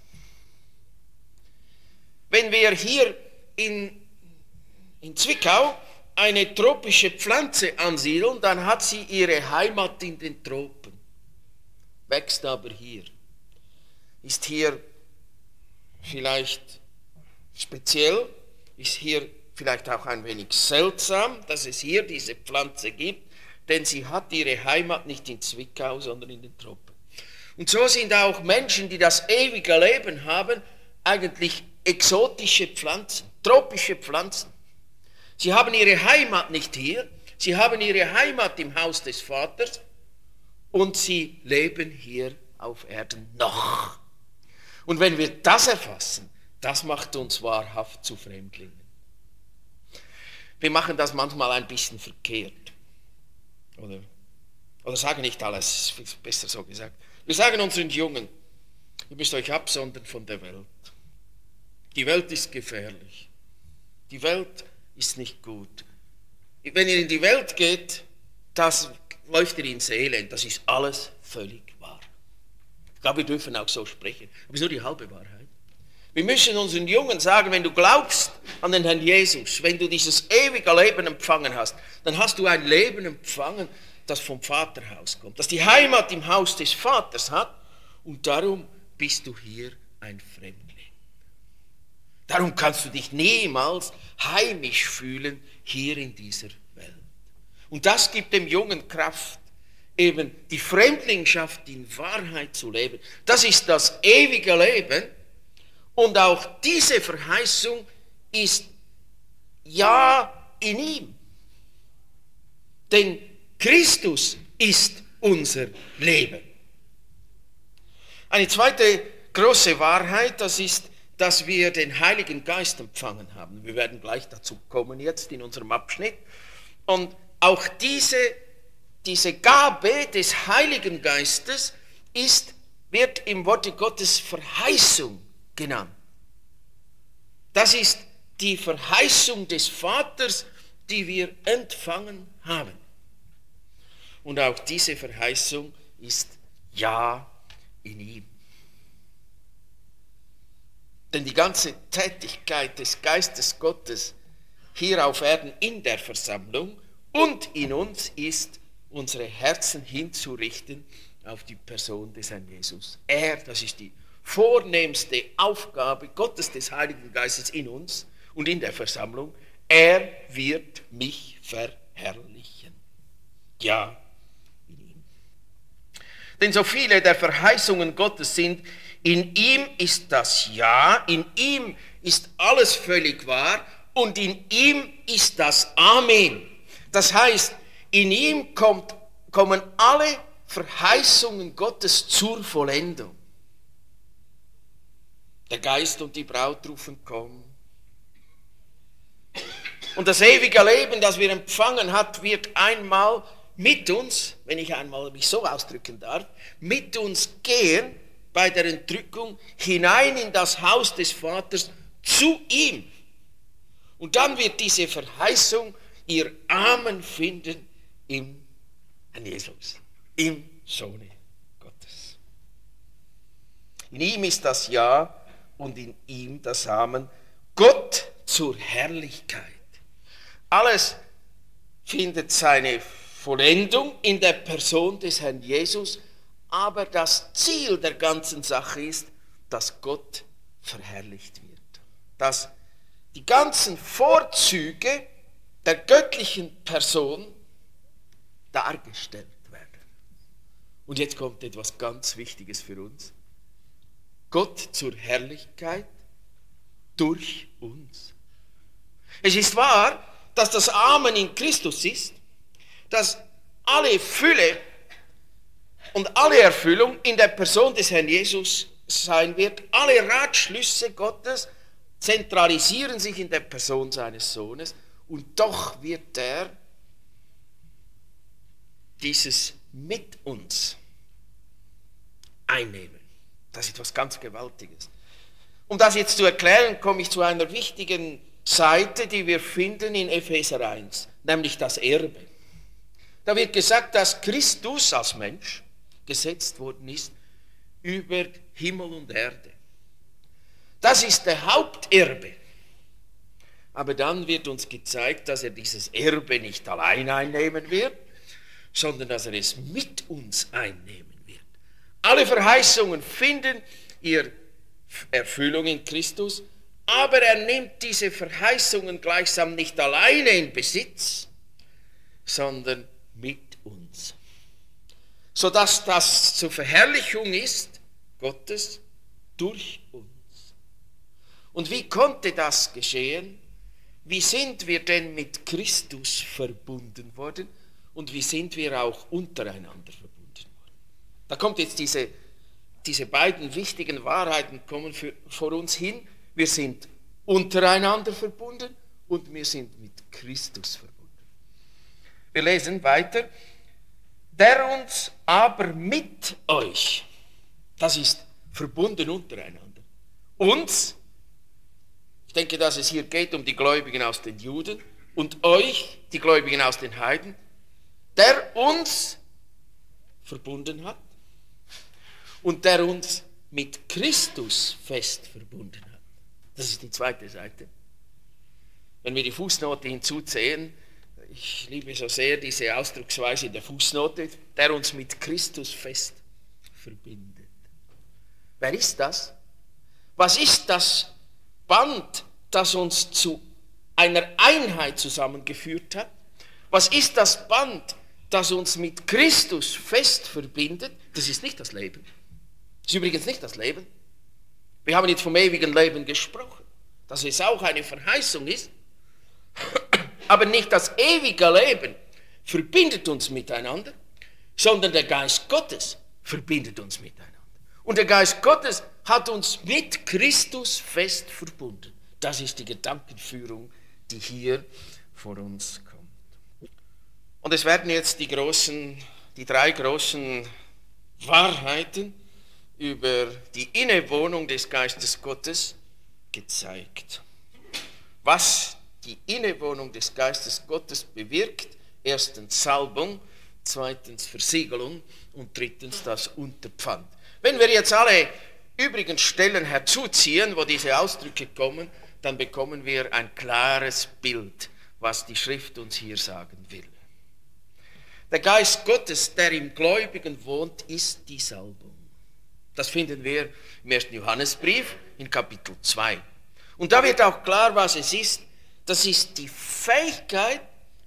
Wenn wir hier in Zwickau eine tropische Pflanze ansiedeln, dann hat sie ihre Heimat in den Tropen. Wächst aber hier. Ist hier vielleicht speziell, ist hier vielleicht auch ein wenig seltsam, dass es hier diese Pflanze gibt, denn sie hat ihre Heimat nicht in Zwickau, sondern in den Tropen. Und so sind auch Menschen, die das ewige Leben haben, eigentlich exotische Pflanzen, tropische Pflanzen. Sie haben ihre Heimat nicht hier, sie haben ihre Heimat im Haus des Vaters und sie leben hier auf Erden noch. Und wenn wir das erfassen, das macht uns wahrhaft zu Fremdlingen. Wir machen das manchmal ein bisschen verkehrt. Oder sagen nicht alles, ist besser so gesagt. Wir sagen unseren Jungen, ihr müsst euch absondern von der Welt. Die Welt ist gefährlich. Die Welt ist nicht gut. Wenn ihr in die Welt geht, das läuft ihr ins Elend. Das ist alles völlig wahr. Ich glaube, wir dürfen auch so sprechen. Aber es ist nur die halbe Wahrheit. Wir müssen unseren Jungen sagen, wenn du glaubst an den Herrn Jesus, wenn du dieses ewige Leben empfangen hast, dann hast du ein Leben empfangen, das vom Vaterhaus kommt, das die Heimat im Haus des Vaters hat und darum bist du hier ein Fremdling. Darum kannst du dich niemals heimisch fühlen hier in dieser Welt. Und das gibt dem Jungen Kraft, eben die Fremdlingschaft in Wahrheit zu leben. Das ist das ewige Leben und auch diese Verheißung ist ja in ihm. Denn Christus ist unser Leben. Eine zweite große Wahrheit, das ist, dass wir den Heiligen Geist empfangen haben. Wir werden gleich dazu kommen jetzt in unserem Abschnitt. Und auch diese Gabe des Heiligen Geistes wird im Worte Gottes Verheißung genannt. Das ist die Verheißung des Vaters, die wir empfangen haben. Und auch diese Verheißung ist ja in ihm. Denn die ganze Tätigkeit des Geistes Gottes hier auf Erden in der Versammlung und in uns ist, unsere Herzen hinzurichten auf die Person des Herrn Jesus. Das ist die vornehmste Aufgabe Gottes des Heiligen Geistes in uns und in der Versammlung. Er wird mich verherrlichen. Ja, in ihm. Denn so viele der Verheißungen Gottes sind, in ihm ist das Ja, in ihm ist alles völlig wahr und in ihm ist das Amen. Das heißt, in ihm kommen alle Verheißungen Gottes zur Vollendung. Der Geist und die Braut rufen, komm. Und das ewige Leben, das wir empfangen hat, wird einmal mit uns, wenn ich einmal mich so ausdrücken darf, mit uns gehen bei der Entrückung hinein in das Haus des Vaters zu ihm. Und dann wird diese Verheißung ihr Amen finden im Herrn Jesus, im Sohne Gottes. In ihm ist das Ja und in ihm das Amen. Gott zur Herrlichkeit. Alles findet seine Vollendung in der Person des Herrn Jesus, aber das Ziel der ganzen Sache ist, dass Gott verherrlicht wird. Dass die ganzen Vorzüge der göttlichen Person dargestellt werden. Und jetzt kommt etwas ganz Wichtiges für uns. Gott zur Herrlichkeit durch uns. Es ist wahr, dass das Amen in Christus ist, dass alle Fülle und alle Erfüllung in der Person des Herrn Jesus sein wird. Alle Ratschlüsse Gottes zentralisieren sich in der Person seines Sohnes und doch wird er dieses mit uns einnehmen. Das ist etwas ganz Gewaltiges. Um das jetzt zu erklären, komme ich zu einer wichtigen Seite, die wir finden in Epheser 1, nämlich das Erbe. Da wird gesagt, dass Christus als Mensch gesetzt worden ist über Himmel und Erde. Das ist der Haupterbe. Aber dann wird uns gezeigt, dass er dieses Erbe nicht allein einnehmen wird, sondern dass er es mit uns einnehmen wird. Alle Verheißungen finden ihre Erfüllung in Christus, aber er nimmt diese Verheißungen gleichsam nicht alleine in Besitz, sondern mit uns. Sodass das zur Verherrlichung ist, Gottes durch uns. Und wie konnte das geschehen? Wie sind wir denn mit Christus verbunden worden? Und wie sind wir auch untereinander verbunden worden? Da kommt jetzt diese beiden wichtigen Wahrheiten kommen vor uns hin. Wir sind untereinander verbunden und wir sind mit Christus verbunden. Wir lesen weiter. Der uns aber mit euch, das ist verbunden untereinander, uns, ich denke, dass es hier geht um die Gläubigen aus den Juden und euch, die Gläubigen aus den Heiden, der uns verbunden hat und der uns mit Christus fest verbunden hat. Das ist die zweite Seite. Wenn wir die Fußnote hinzuzählen, ich liebe so sehr diese Ausdrucksweise in der Fußnote, der uns mit Christus fest verbindet. Wer ist das? Was ist das Band, das uns zu einer Einheit zusammengeführt hat? Was ist das Band, das uns mit Christus fest verbindet? Das ist nicht das Leben. Das ist übrigens nicht das Leben. Wir haben jetzt vom ewigen Leben gesprochen, dass es auch eine Verheißung ist. Aber nicht das ewige Leben verbindet uns miteinander, sondern der Geist Gottes verbindet uns miteinander. Und der Geist Gottes hat uns mit Christus fest verbunden. Das ist die Gedankenführung, die hier vor uns kommt. Und es werden jetzt die drei großen Wahrheiten über die Innewohnung des Geistes Gottes gezeigt. Was die Innewohnung des Geistes Gottes bewirkt: erstens Salbung, zweitens Versiegelung und drittens das Unterpfand. Wenn wir jetzt alle übrigen Stellen herzuziehen, wo diese Ausdrücke kommen, dann bekommen wir ein klares Bild, was die Schrift uns hier sagen will. Der Geist Gottes, der im Gläubigen wohnt, ist die Salbung. Das finden wir im 1. Johannesbrief in Kapitel 2. Und da wird auch klar, was es ist. Das ist die Fähigkeit,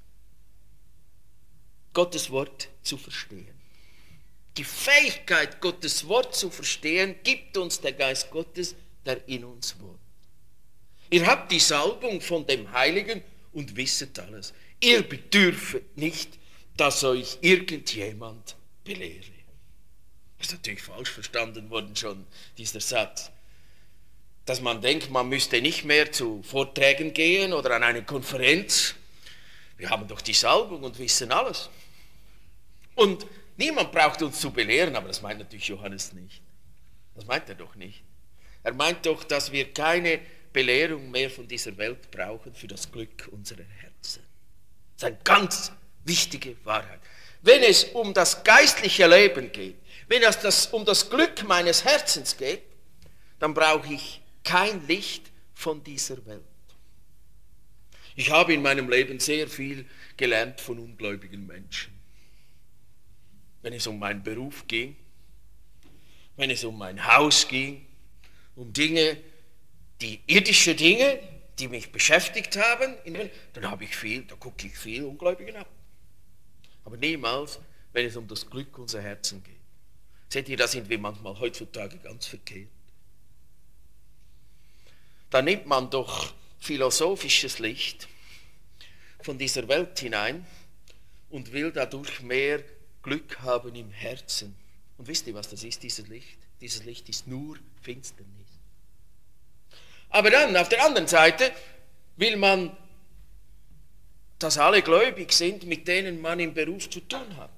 Gottes Wort zu verstehen. Die Fähigkeit, Gottes Wort zu verstehen, gibt uns der Geist Gottes, der in uns wohnt. Ihr habt die Salbung von dem Heiligen und wisset alles. Ihr bedürft nicht, dass euch irgendjemand belehre. Das ist natürlich falsch verstanden worden schon, dieser Satz. dass man denkt, man müsste nicht mehr zu Vorträgen gehen oder an eine Konferenz. Wir haben doch die Salbung und wissen alles. Und niemand braucht uns zu belehren, aber das meint natürlich Johannes nicht. Das meint er doch nicht. Er meint doch, dass wir keine Belehrung mehr von dieser Welt brauchen für das Glück unserer Herzen. Das ist eine ganz wichtige Wahrheit. Wenn es um das geistliche Leben geht, wenn es um das Glück meines Herzens geht, dann brauche ich kein Licht von dieser Welt. Ich habe in meinem Leben sehr viel gelernt von ungläubigen Menschen. Wenn es um meinen Beruf ging, wenn es um mein Haus ging, um Dinge, die irdische Dinge, die mich beschäftigt haben, da gucke ich viel Ungläubigen ab. Aber niemals, wenn es um das Glück unserer Herzen geht. Seht ihr, da sind wir manchmal heutzutage ganz verkehrt. Da nimmt man doch philosophisches Licht von dieser Welt hinein und will dadurch mehr Glück haben im Herzen. Und wisst ihr, was das ist, dieses Licht? Dieses Licht ist nur Finsternis. Aber dann, auf der anderen Seite, will man, dass alle gläubig sind, mit denen man im Beruf zu tun hat.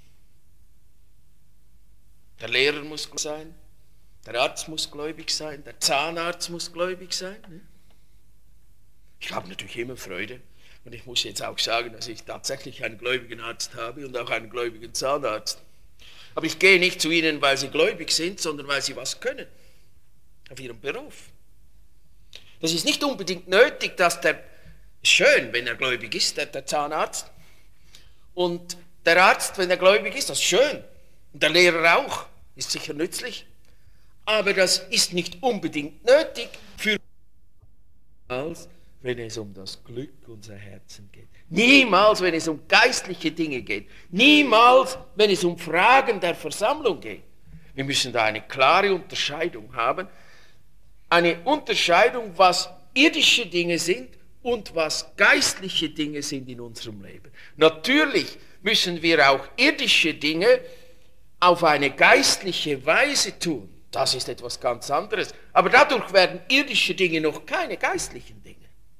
Der Lehrer muss sein, der Arzt muss gläubig sein, der Zahnarzt muss gläubig sein. Ich habe natürlich immer Freude. Und ich muss jetzt auch sagen, dass ich tatsächlich einen gläubigen Arzt habe und auch einen gläubigen Zahnarzt. Aber ich gehe nicht zu ihnen, weil sie gläubig sind, sondern weil sie was können auf ihrem Beruf. Das ist nicht unbedingt nötig, dass schön, wenn er gläubig ist, der Zahnarzt. Und der Arzt, wenn er gläubig ist, das ist schön. Und der Lehrer auch, ist sicher nützlich. Aber das ist nicht unbedingt nötig für uns, wenn es um das Glück unserer Herzen geht. Niemals, wenn es um geistliche Dinge geht. Niemals, wenn es um Fragen der Versammlung geht. Wir müssen da eine klare Unterscheidung haben. Eine Unterscheidung, was irdische Dinge sind und was geistliche Dinge sind in unserem Leben. Natürlich müssen wir auch irdische Dinge auf eine geistliche Weise tun. Das ist etwas ganz anderes. Aber dadurch werden irdische Dinge noch keine geistlichen Dinge.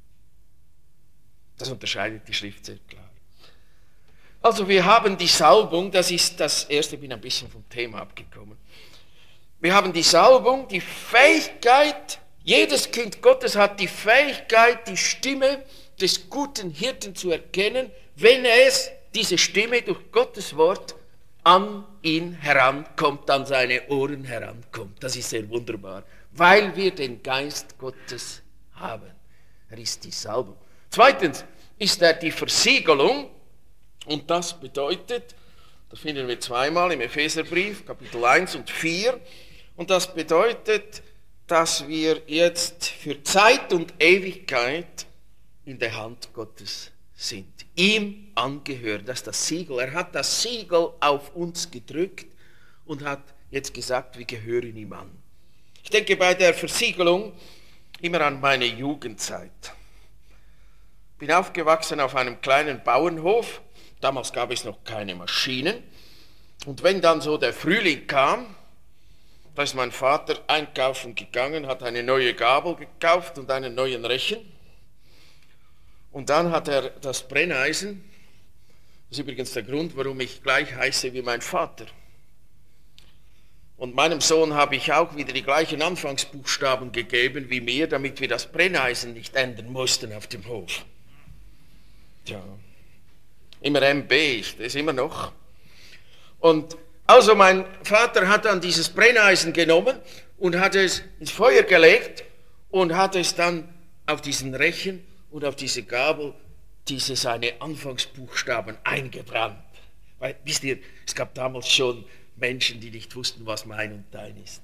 Das unterscheidet die Schrift sehr klar. Also wir haben die Salbung, das ist das Erste, ich bin ein bisschen vom Thema abgekommen. Wir haben die Salbung, die Fähigkeit, jedes Kind Gottes hat die Fähigkeit, die Stimme des guten Hirten zu erkennen, wenn es, diese Stimme durch Gottes Wort, an ihn herankommt, an seine Ohren herankommt. Das ist sehr wunderbar, weil wir den Geist Gottes haben. Er ist die Salbung. Zweitens ist er die Versiegelung, und das bedeutet, das finden wir zweimal im Epheserbrief, Kapitel 1 und 4, und das bedeutet, dass wir jetzt für Zeit und Ewigkeit in der Hand Gottes sind. Ihm angehören, das ist das Siegel. Er hat das Siegel auf uns gedrückt und hat jetzt gesagt, wir gehören ihm an. Ich denke bei der Versiegelung immer an meine Jugendzeit. Ich bin aufgewachsen auf einem kleinen Bauernhof. Damals gab es noch keine Maschinen. Und wenn dann so der Frühling kam, da ist mein Vater einkaufen gegangen, hat eine neue Gabel gekauft und einen neuen Rechen. Und dann hat er das Brenneisen, das ist übrigens der Grund, warum ich gleich heiße wie mein Vater. Und meinem Sohn habe ich auch wieder die gleichen Anfangsbuchstaben gegeben wie mir, damit wir das Brenneisen nicht ändern mussten auf dem Hof. Tja, immer MB, das ist immer noch. Und also mein Vater hat dann dieses Brenneisen genommen und hat es ins Feuer gelegt und hat es dann auf diesen Rechen und auf diese Gabel seine Anfangsbuchstaben eingebrannt. Weil, wisst ihr, es gab damals schon Menschen, die nicht wussten, was mein und dein ist.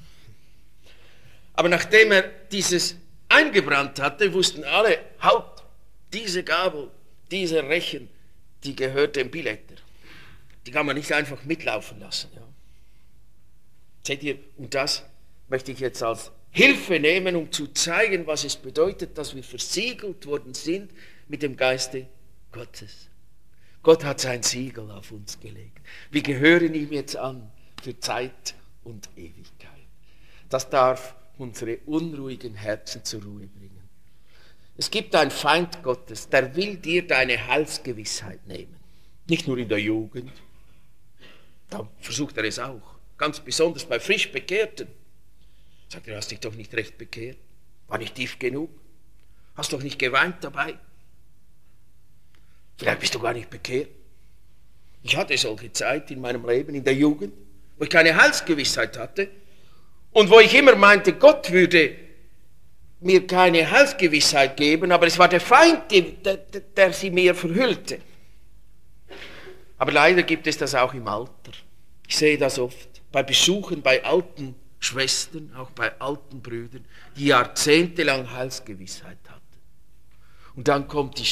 Aber nachdem er dieses eingebrannt hatte, wussten alle, halt, diese Gabel, dieser Rechen, die gehört dem Billetter. Die kann man nicht einfach mitlaufen lassen. Ja. Seht ihr, und das möchte ich jetzt als Hilfe nehmen, um zu zeigen, was es bedeutet, dass wir versiegelt worden sind mit dem Geiste Gottes. Gott hat sein Siegel auf uns gelegt. Wir gehören ihm jetzt an für Zeit und Ewigkeit. Das darf unsere unruhigen Herzen zur Ruhe bringen. Es gibt einen Feind Gottes, der will dir deine Heilsgewissheit nehmen. Nicht nur in der Jugend, da versucht er es auch. Ganz besonders bei frisch Bekehrten. Sagt er, hast dich doch nicht recht bekehrt? War nicht tief genug? Hast doch nicht geweint dabei? Vielleicht bist du gar nicht bekehrt. Ich hatte solche Zeit in meinem Leben, in der Jugend, wo ich keine Heilsgewissheit hatte und wo ich immer meinte, Gott würde mir keine Heilsgewissheit geben, aber es war der Feind, der sie mir verhüllte. Aber leider gibt es das auch im Alter. Ich sehe das oft bei Besuchen bei alten Schwestern, auch bei alten Brüdern, die jahrzehntelang Heilsgewissheit hatten. Und dann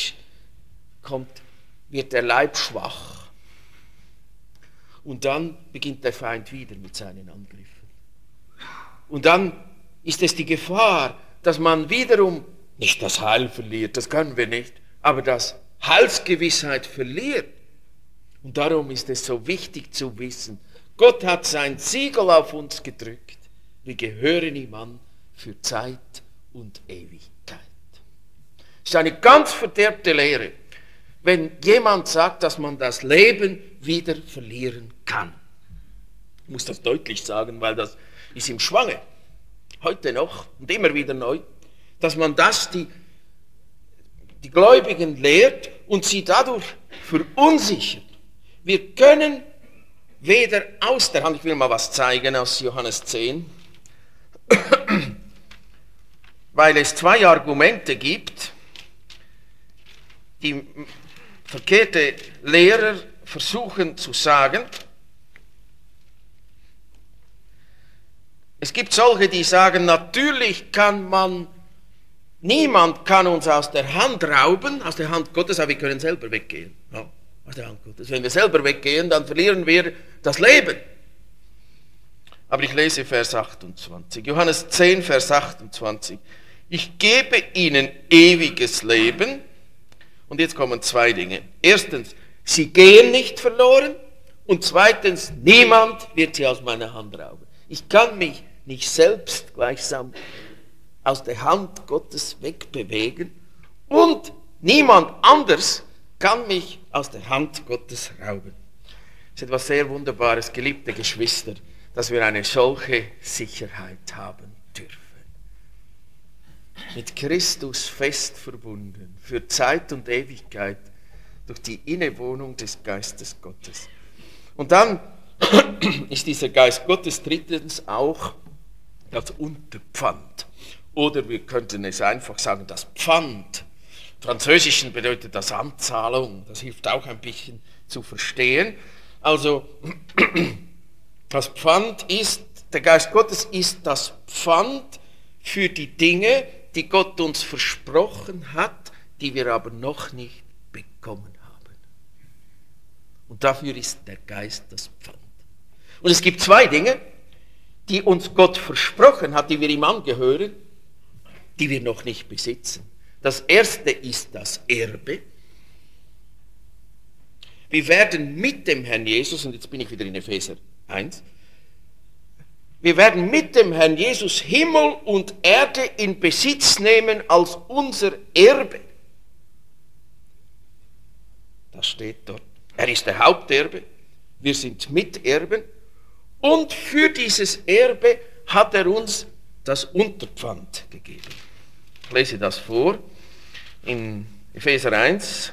wird der Leib schwach. Und dann beginnt der Feind wieder mit seinen Angriffen. Und dann ist es die Gefahr, dass man wiederum nicht das Heil verliert, das können wir nicht, aber dass Heilsgewissheit verliert. Und darum ist es so wichtig zu wissen, Gott hat sein Siegel auf uns gedrückt. Wir gehören ihm an für Zeit und Ewigkeit. Es ist eine ganz verderbte Lehre, wenn jemand sagt, dass man das Leben wieder verlieren kann. Ich muss das deutlich sagen, weil das ist im Schwange. Heute noch und immer wieder neu, dass man das die Gläubigen lehrt und sie dadurch verunsichert. Wir können weder aus der Hand, ich will mal was zeigen aus Johannes 10, weil es zwei Argumente gibt, die verkehrte Lehrer versuchen zu sagen. Es gibt solche, die sagen, natürlich niemand kann uns aus der Hand rauben, aus der Hand Gottes, aber wir können selber weggehen. Ja, aus der Hand Gottes. Wenn wir selber weggehen, dann verlieren wir das Leben. Aber ich lese Vers 28. Johannes 10, Vers 28. Ich gebe ihnen ewiges Leben. Und jetzt kommen zwei Dinge. Erstens, sie gehen nicht verloren. Und zweitens, niemand wird sie aus meiner Hand rauben. Ich kann mich nicht selbst gleichsam aus der Hand Gottes wegbewegen. Und niemand anders kann mich aus der Hand Gottes rauben. Das ist etwas sehr Wunderbares, geliebte Geschwister, dass wir eine solche Sicherheit haben dürfen. Mit Christus fest verbunden, für Zeit und Ewigkeit, durch die Innewohnung des Geistes Gottes. Und dann ist dieser Geist Gottes drittens auch das Unterpfand. Oder wir könnten es einfach sagen, das Pfand. Im Französischen bedeutet das Anzahlung. Das hilft auch ein bisschen zu verstehen. Also, das Pfand ist, der Geist Gottes ist das Pfand für die Dinge, die Gott uns versprochen hat, die wir aber noch nicht bekommen haben. Und dafür ist der Geist das Pfand. Und es gibt zwei Dinge, die uns Gott versprochen hat, die wir ihm angehören, die wir noch nicht besitzen. Das erste ist das Erbe. Wir werden mit dem Herrn Jesus, und jetzt bin ich wieder in Epheser 1, wir werden mit dem Herrn Jesus Himmel und Erde in Besitz nehmen als unser Erbe. Das steht dort. Er ist der Haupterbe, wir sind Miterben und für dieses Erbe hat er uns das Unterpfand gegeben. Ich lese das vor in Epheser 1.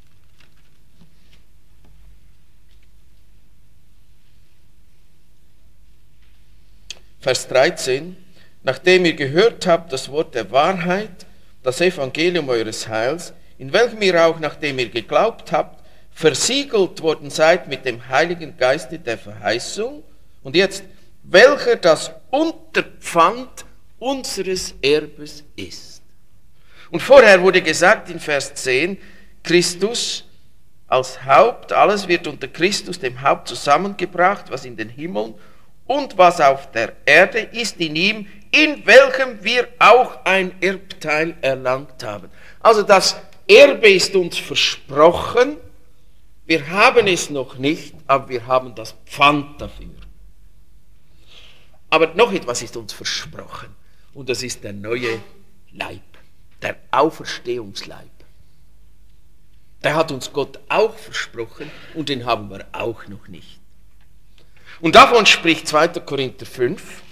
Vers 13, nachdem ihr gehört habt das Wort der Wahrheit, das Evangelium eures Heils, in welchem ihr auch, nachdem ihr geglaubt habt, versiegelt worden seid mit dem Heiligen Geiste der Verheißung, und jetzt, welcher das Unterpfand unseres Erbes ist. Und vorher wurde gesagt in Vers 10, Christus als Haupt, alles wird unter Christus, dem Haupt, zusammengebracht, was in den Himmeln und was auf der Erde ist, in ihm, in welchem wir auch ein Erbteil erlangt haben. Also das Erbe ist uns versprochen, wir haben es noch nicht, aber wir haben das Pfand dafür. Aber noch etwas ist uns versprochen. Und das ist der neue Leib, der Auferstehungsleib. Der hat uns Gott auch versprochen und den haben wir auch noch nicht. Und davon spricht 2. Korinther 5,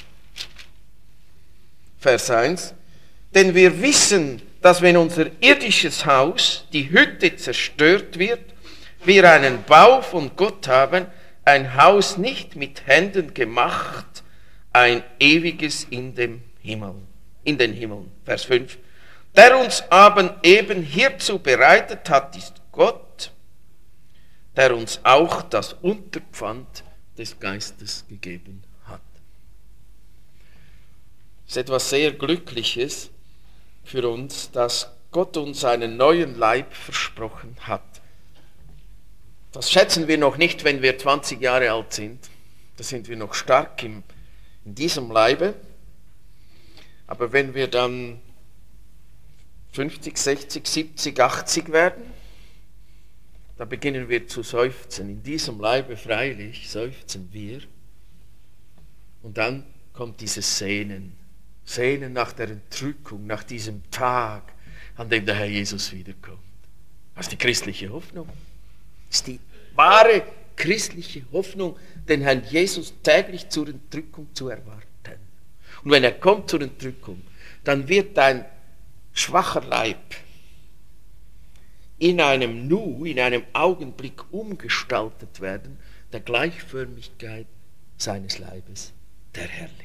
Vers 1. Denn wir wissen, dass wenn unser irdisches Haus, die Hütte, zerstört wird, wir einen Bau von Gott haben, ein Haus nicht mit Händen gemacht, ein ewiges in den Himmeln. Vers 5. Der uns aber eben hierzu bereitet hat, ist Gott, der uns auch das Unterpfand des Geistes gegeben hat. Es ist etwas sehr Glückliches für uns, dass Gott uns einen neuen Leib versprochen hat. Das schätzen wir noch nicht, wenn wir 20 Jahre alt sind. Da sind wir noch stark in diesem Leibe. Aber wenn wir dann 50, 60, 70, 80 werden, da beginnen wir zu seufzen. In diesem Leibe freilich seufzen wir. Und dann kommt dieses Sehnen nach der Entrückung, nach diesem Tag, an dem der Herr Jesus wiederkommt. Das ist die christliche Hoffnung. Das ist die wahre christliche Hoffnung, den Herrn Jesus täglich zur Entrückung zu erwarten. Und wenn er kommt zur Entrückung, dann wird dein schwacher Leib in einem Nu, in einem Augenblick umgestaltet werden, der Gleichförmigkeit seines Leibes, der Herrlichkeit.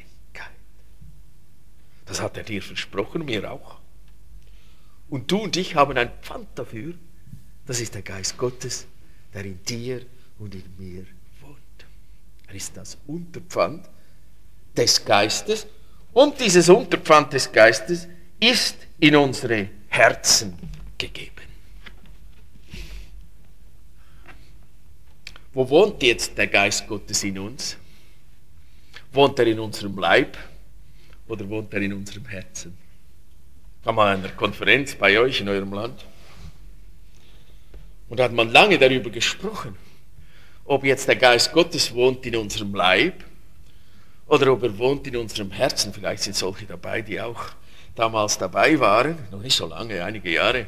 Das hat er dir versprochen, mir auch. Und du und ich haben ein Pfand dafür, das ist der Geist Gottes, der in dir und in mir wohnt. Er ist das Unterpfand des Geistes und dieses Unterpfand des Geistes ist in unsere Herzen gegeben. Wo wohnt jetzt der Geist Gottes in uns? Wohnt er in unserem Leib oder wohnt er in unserem Herzen? Ich war mal an einer Konferenz bei euch in eurem Land und da hat man lange darüber gesprochen, ob jetzt der Geist Gottes wohnt in unserem Leib oder ob er wohnt in unserem Herzen. Vielleicht sind solche dabei, die auch damals dabei waren, noch nicht so lange, einige Jahre.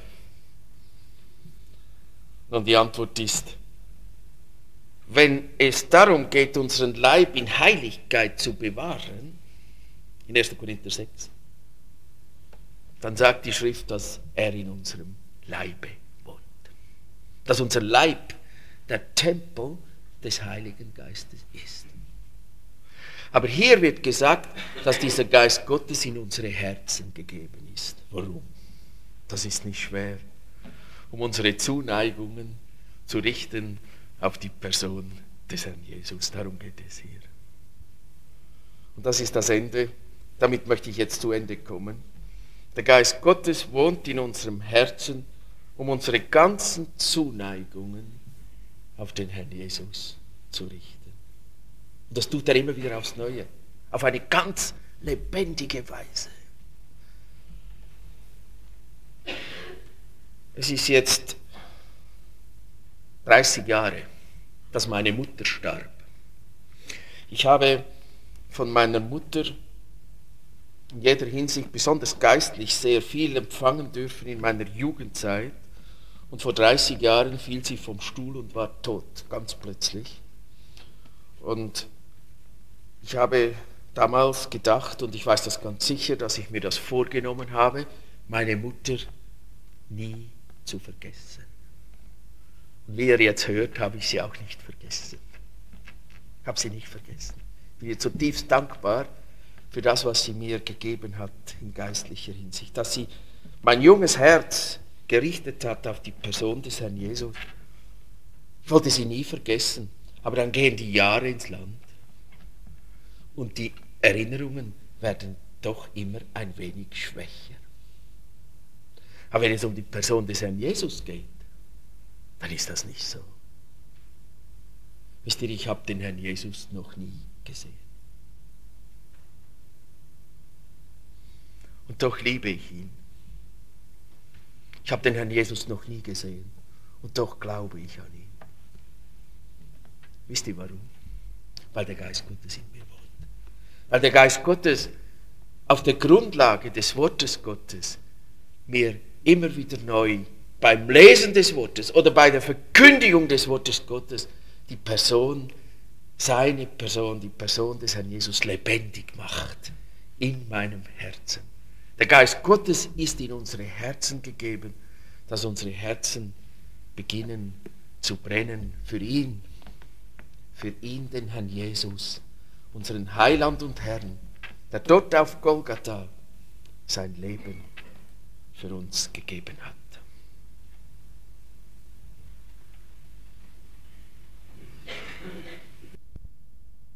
Und die Antwort ist, wenn es darum geht, unseren Leib in Heiligkeit zu bewahren, in 1. Korinther 6, dann sagt die Schrift, dass er in unserem Leibe wohnt. Dass unser Leib der Tempel des Heiligen Geistes ist. Aber hier wird gesagt, dass dieser Geist Gottes in unsere Herzen gegeben ist. Warum? Das ist nicht schwer. Um unsere Zuneigungen zu richten auf die Person des Herrn Jesus. Darum geht es hier. Und das ist das Ende. Damit möchte ich jetzt zu Ende kommen. Der Geist Gottes wohnt in unserem Herzen, um unsere ganzen Zuneigungen auf den Herrn Jesus zu richten. Und das tut er immer wieder aufs Neue. Auf eine ganz lebendige Weise. Es ist jetzt 30 Jahre, dass meine Mutter starb. Ich habe von meiner Mutter in jeder Hinsicht, besonders geistlich, sehr viel empfangen dürfen in meiner Jugendzeit. Und vor 30 Jahren fiel sie vom Stuhl und war tot, ganz plötzlich. Und ich habe damals gedacht, und ich weiß das ganz sicher, dass ich mir das vorgenommen habe, meine Mutter nie zu vergessen. Und wie ihr jetzt hört, habe ich sie auch nicht vergessen. Ich habe sie nicht vergessen. Ich bin ihr zutiefst dankbar für das, was sie mir gegeben hat in geistlicher Hinsicht. Dass sie mein junges Herz gerichtet hat auf die Person des Herrn Jesus. Ich wollte sie nie vergessen. Aber dann gehen die Jahre ins Land. Und die Erinnerungen werden doch immer ein wenig schwächer. Aber wenn es um die Person des Herrn Jesus geht, dann ist das nicht so. Wisst ihr, ich habe den Herrn Jesus noch nie gesehen. Und doch liebe ich ihn. Ich habe den Herrn Jesus noch nie gesehen. Und doch glaube ich an ihn. Wisst ihr warum? Weil der Geist Gottes in mir wohnt. Weil der Geist Gottes auf der Grundlage des Wortes Gottes mir immer wieder neu beim Lesen des Wortes oder bei der Verkündigung des Wortes Gottes die Person, seine Person, die Person des Herrn Jesus lebendig macht in meinem Herzen. Der Geist Gottes ist in unsere Herzen gegeben, dass unsere Herzen beginnen zu brennen für ihn, den Herrn Jesus, unseren Heiland und Herrn, der dort auf Golgatha sein Leben für uns gegeben hat.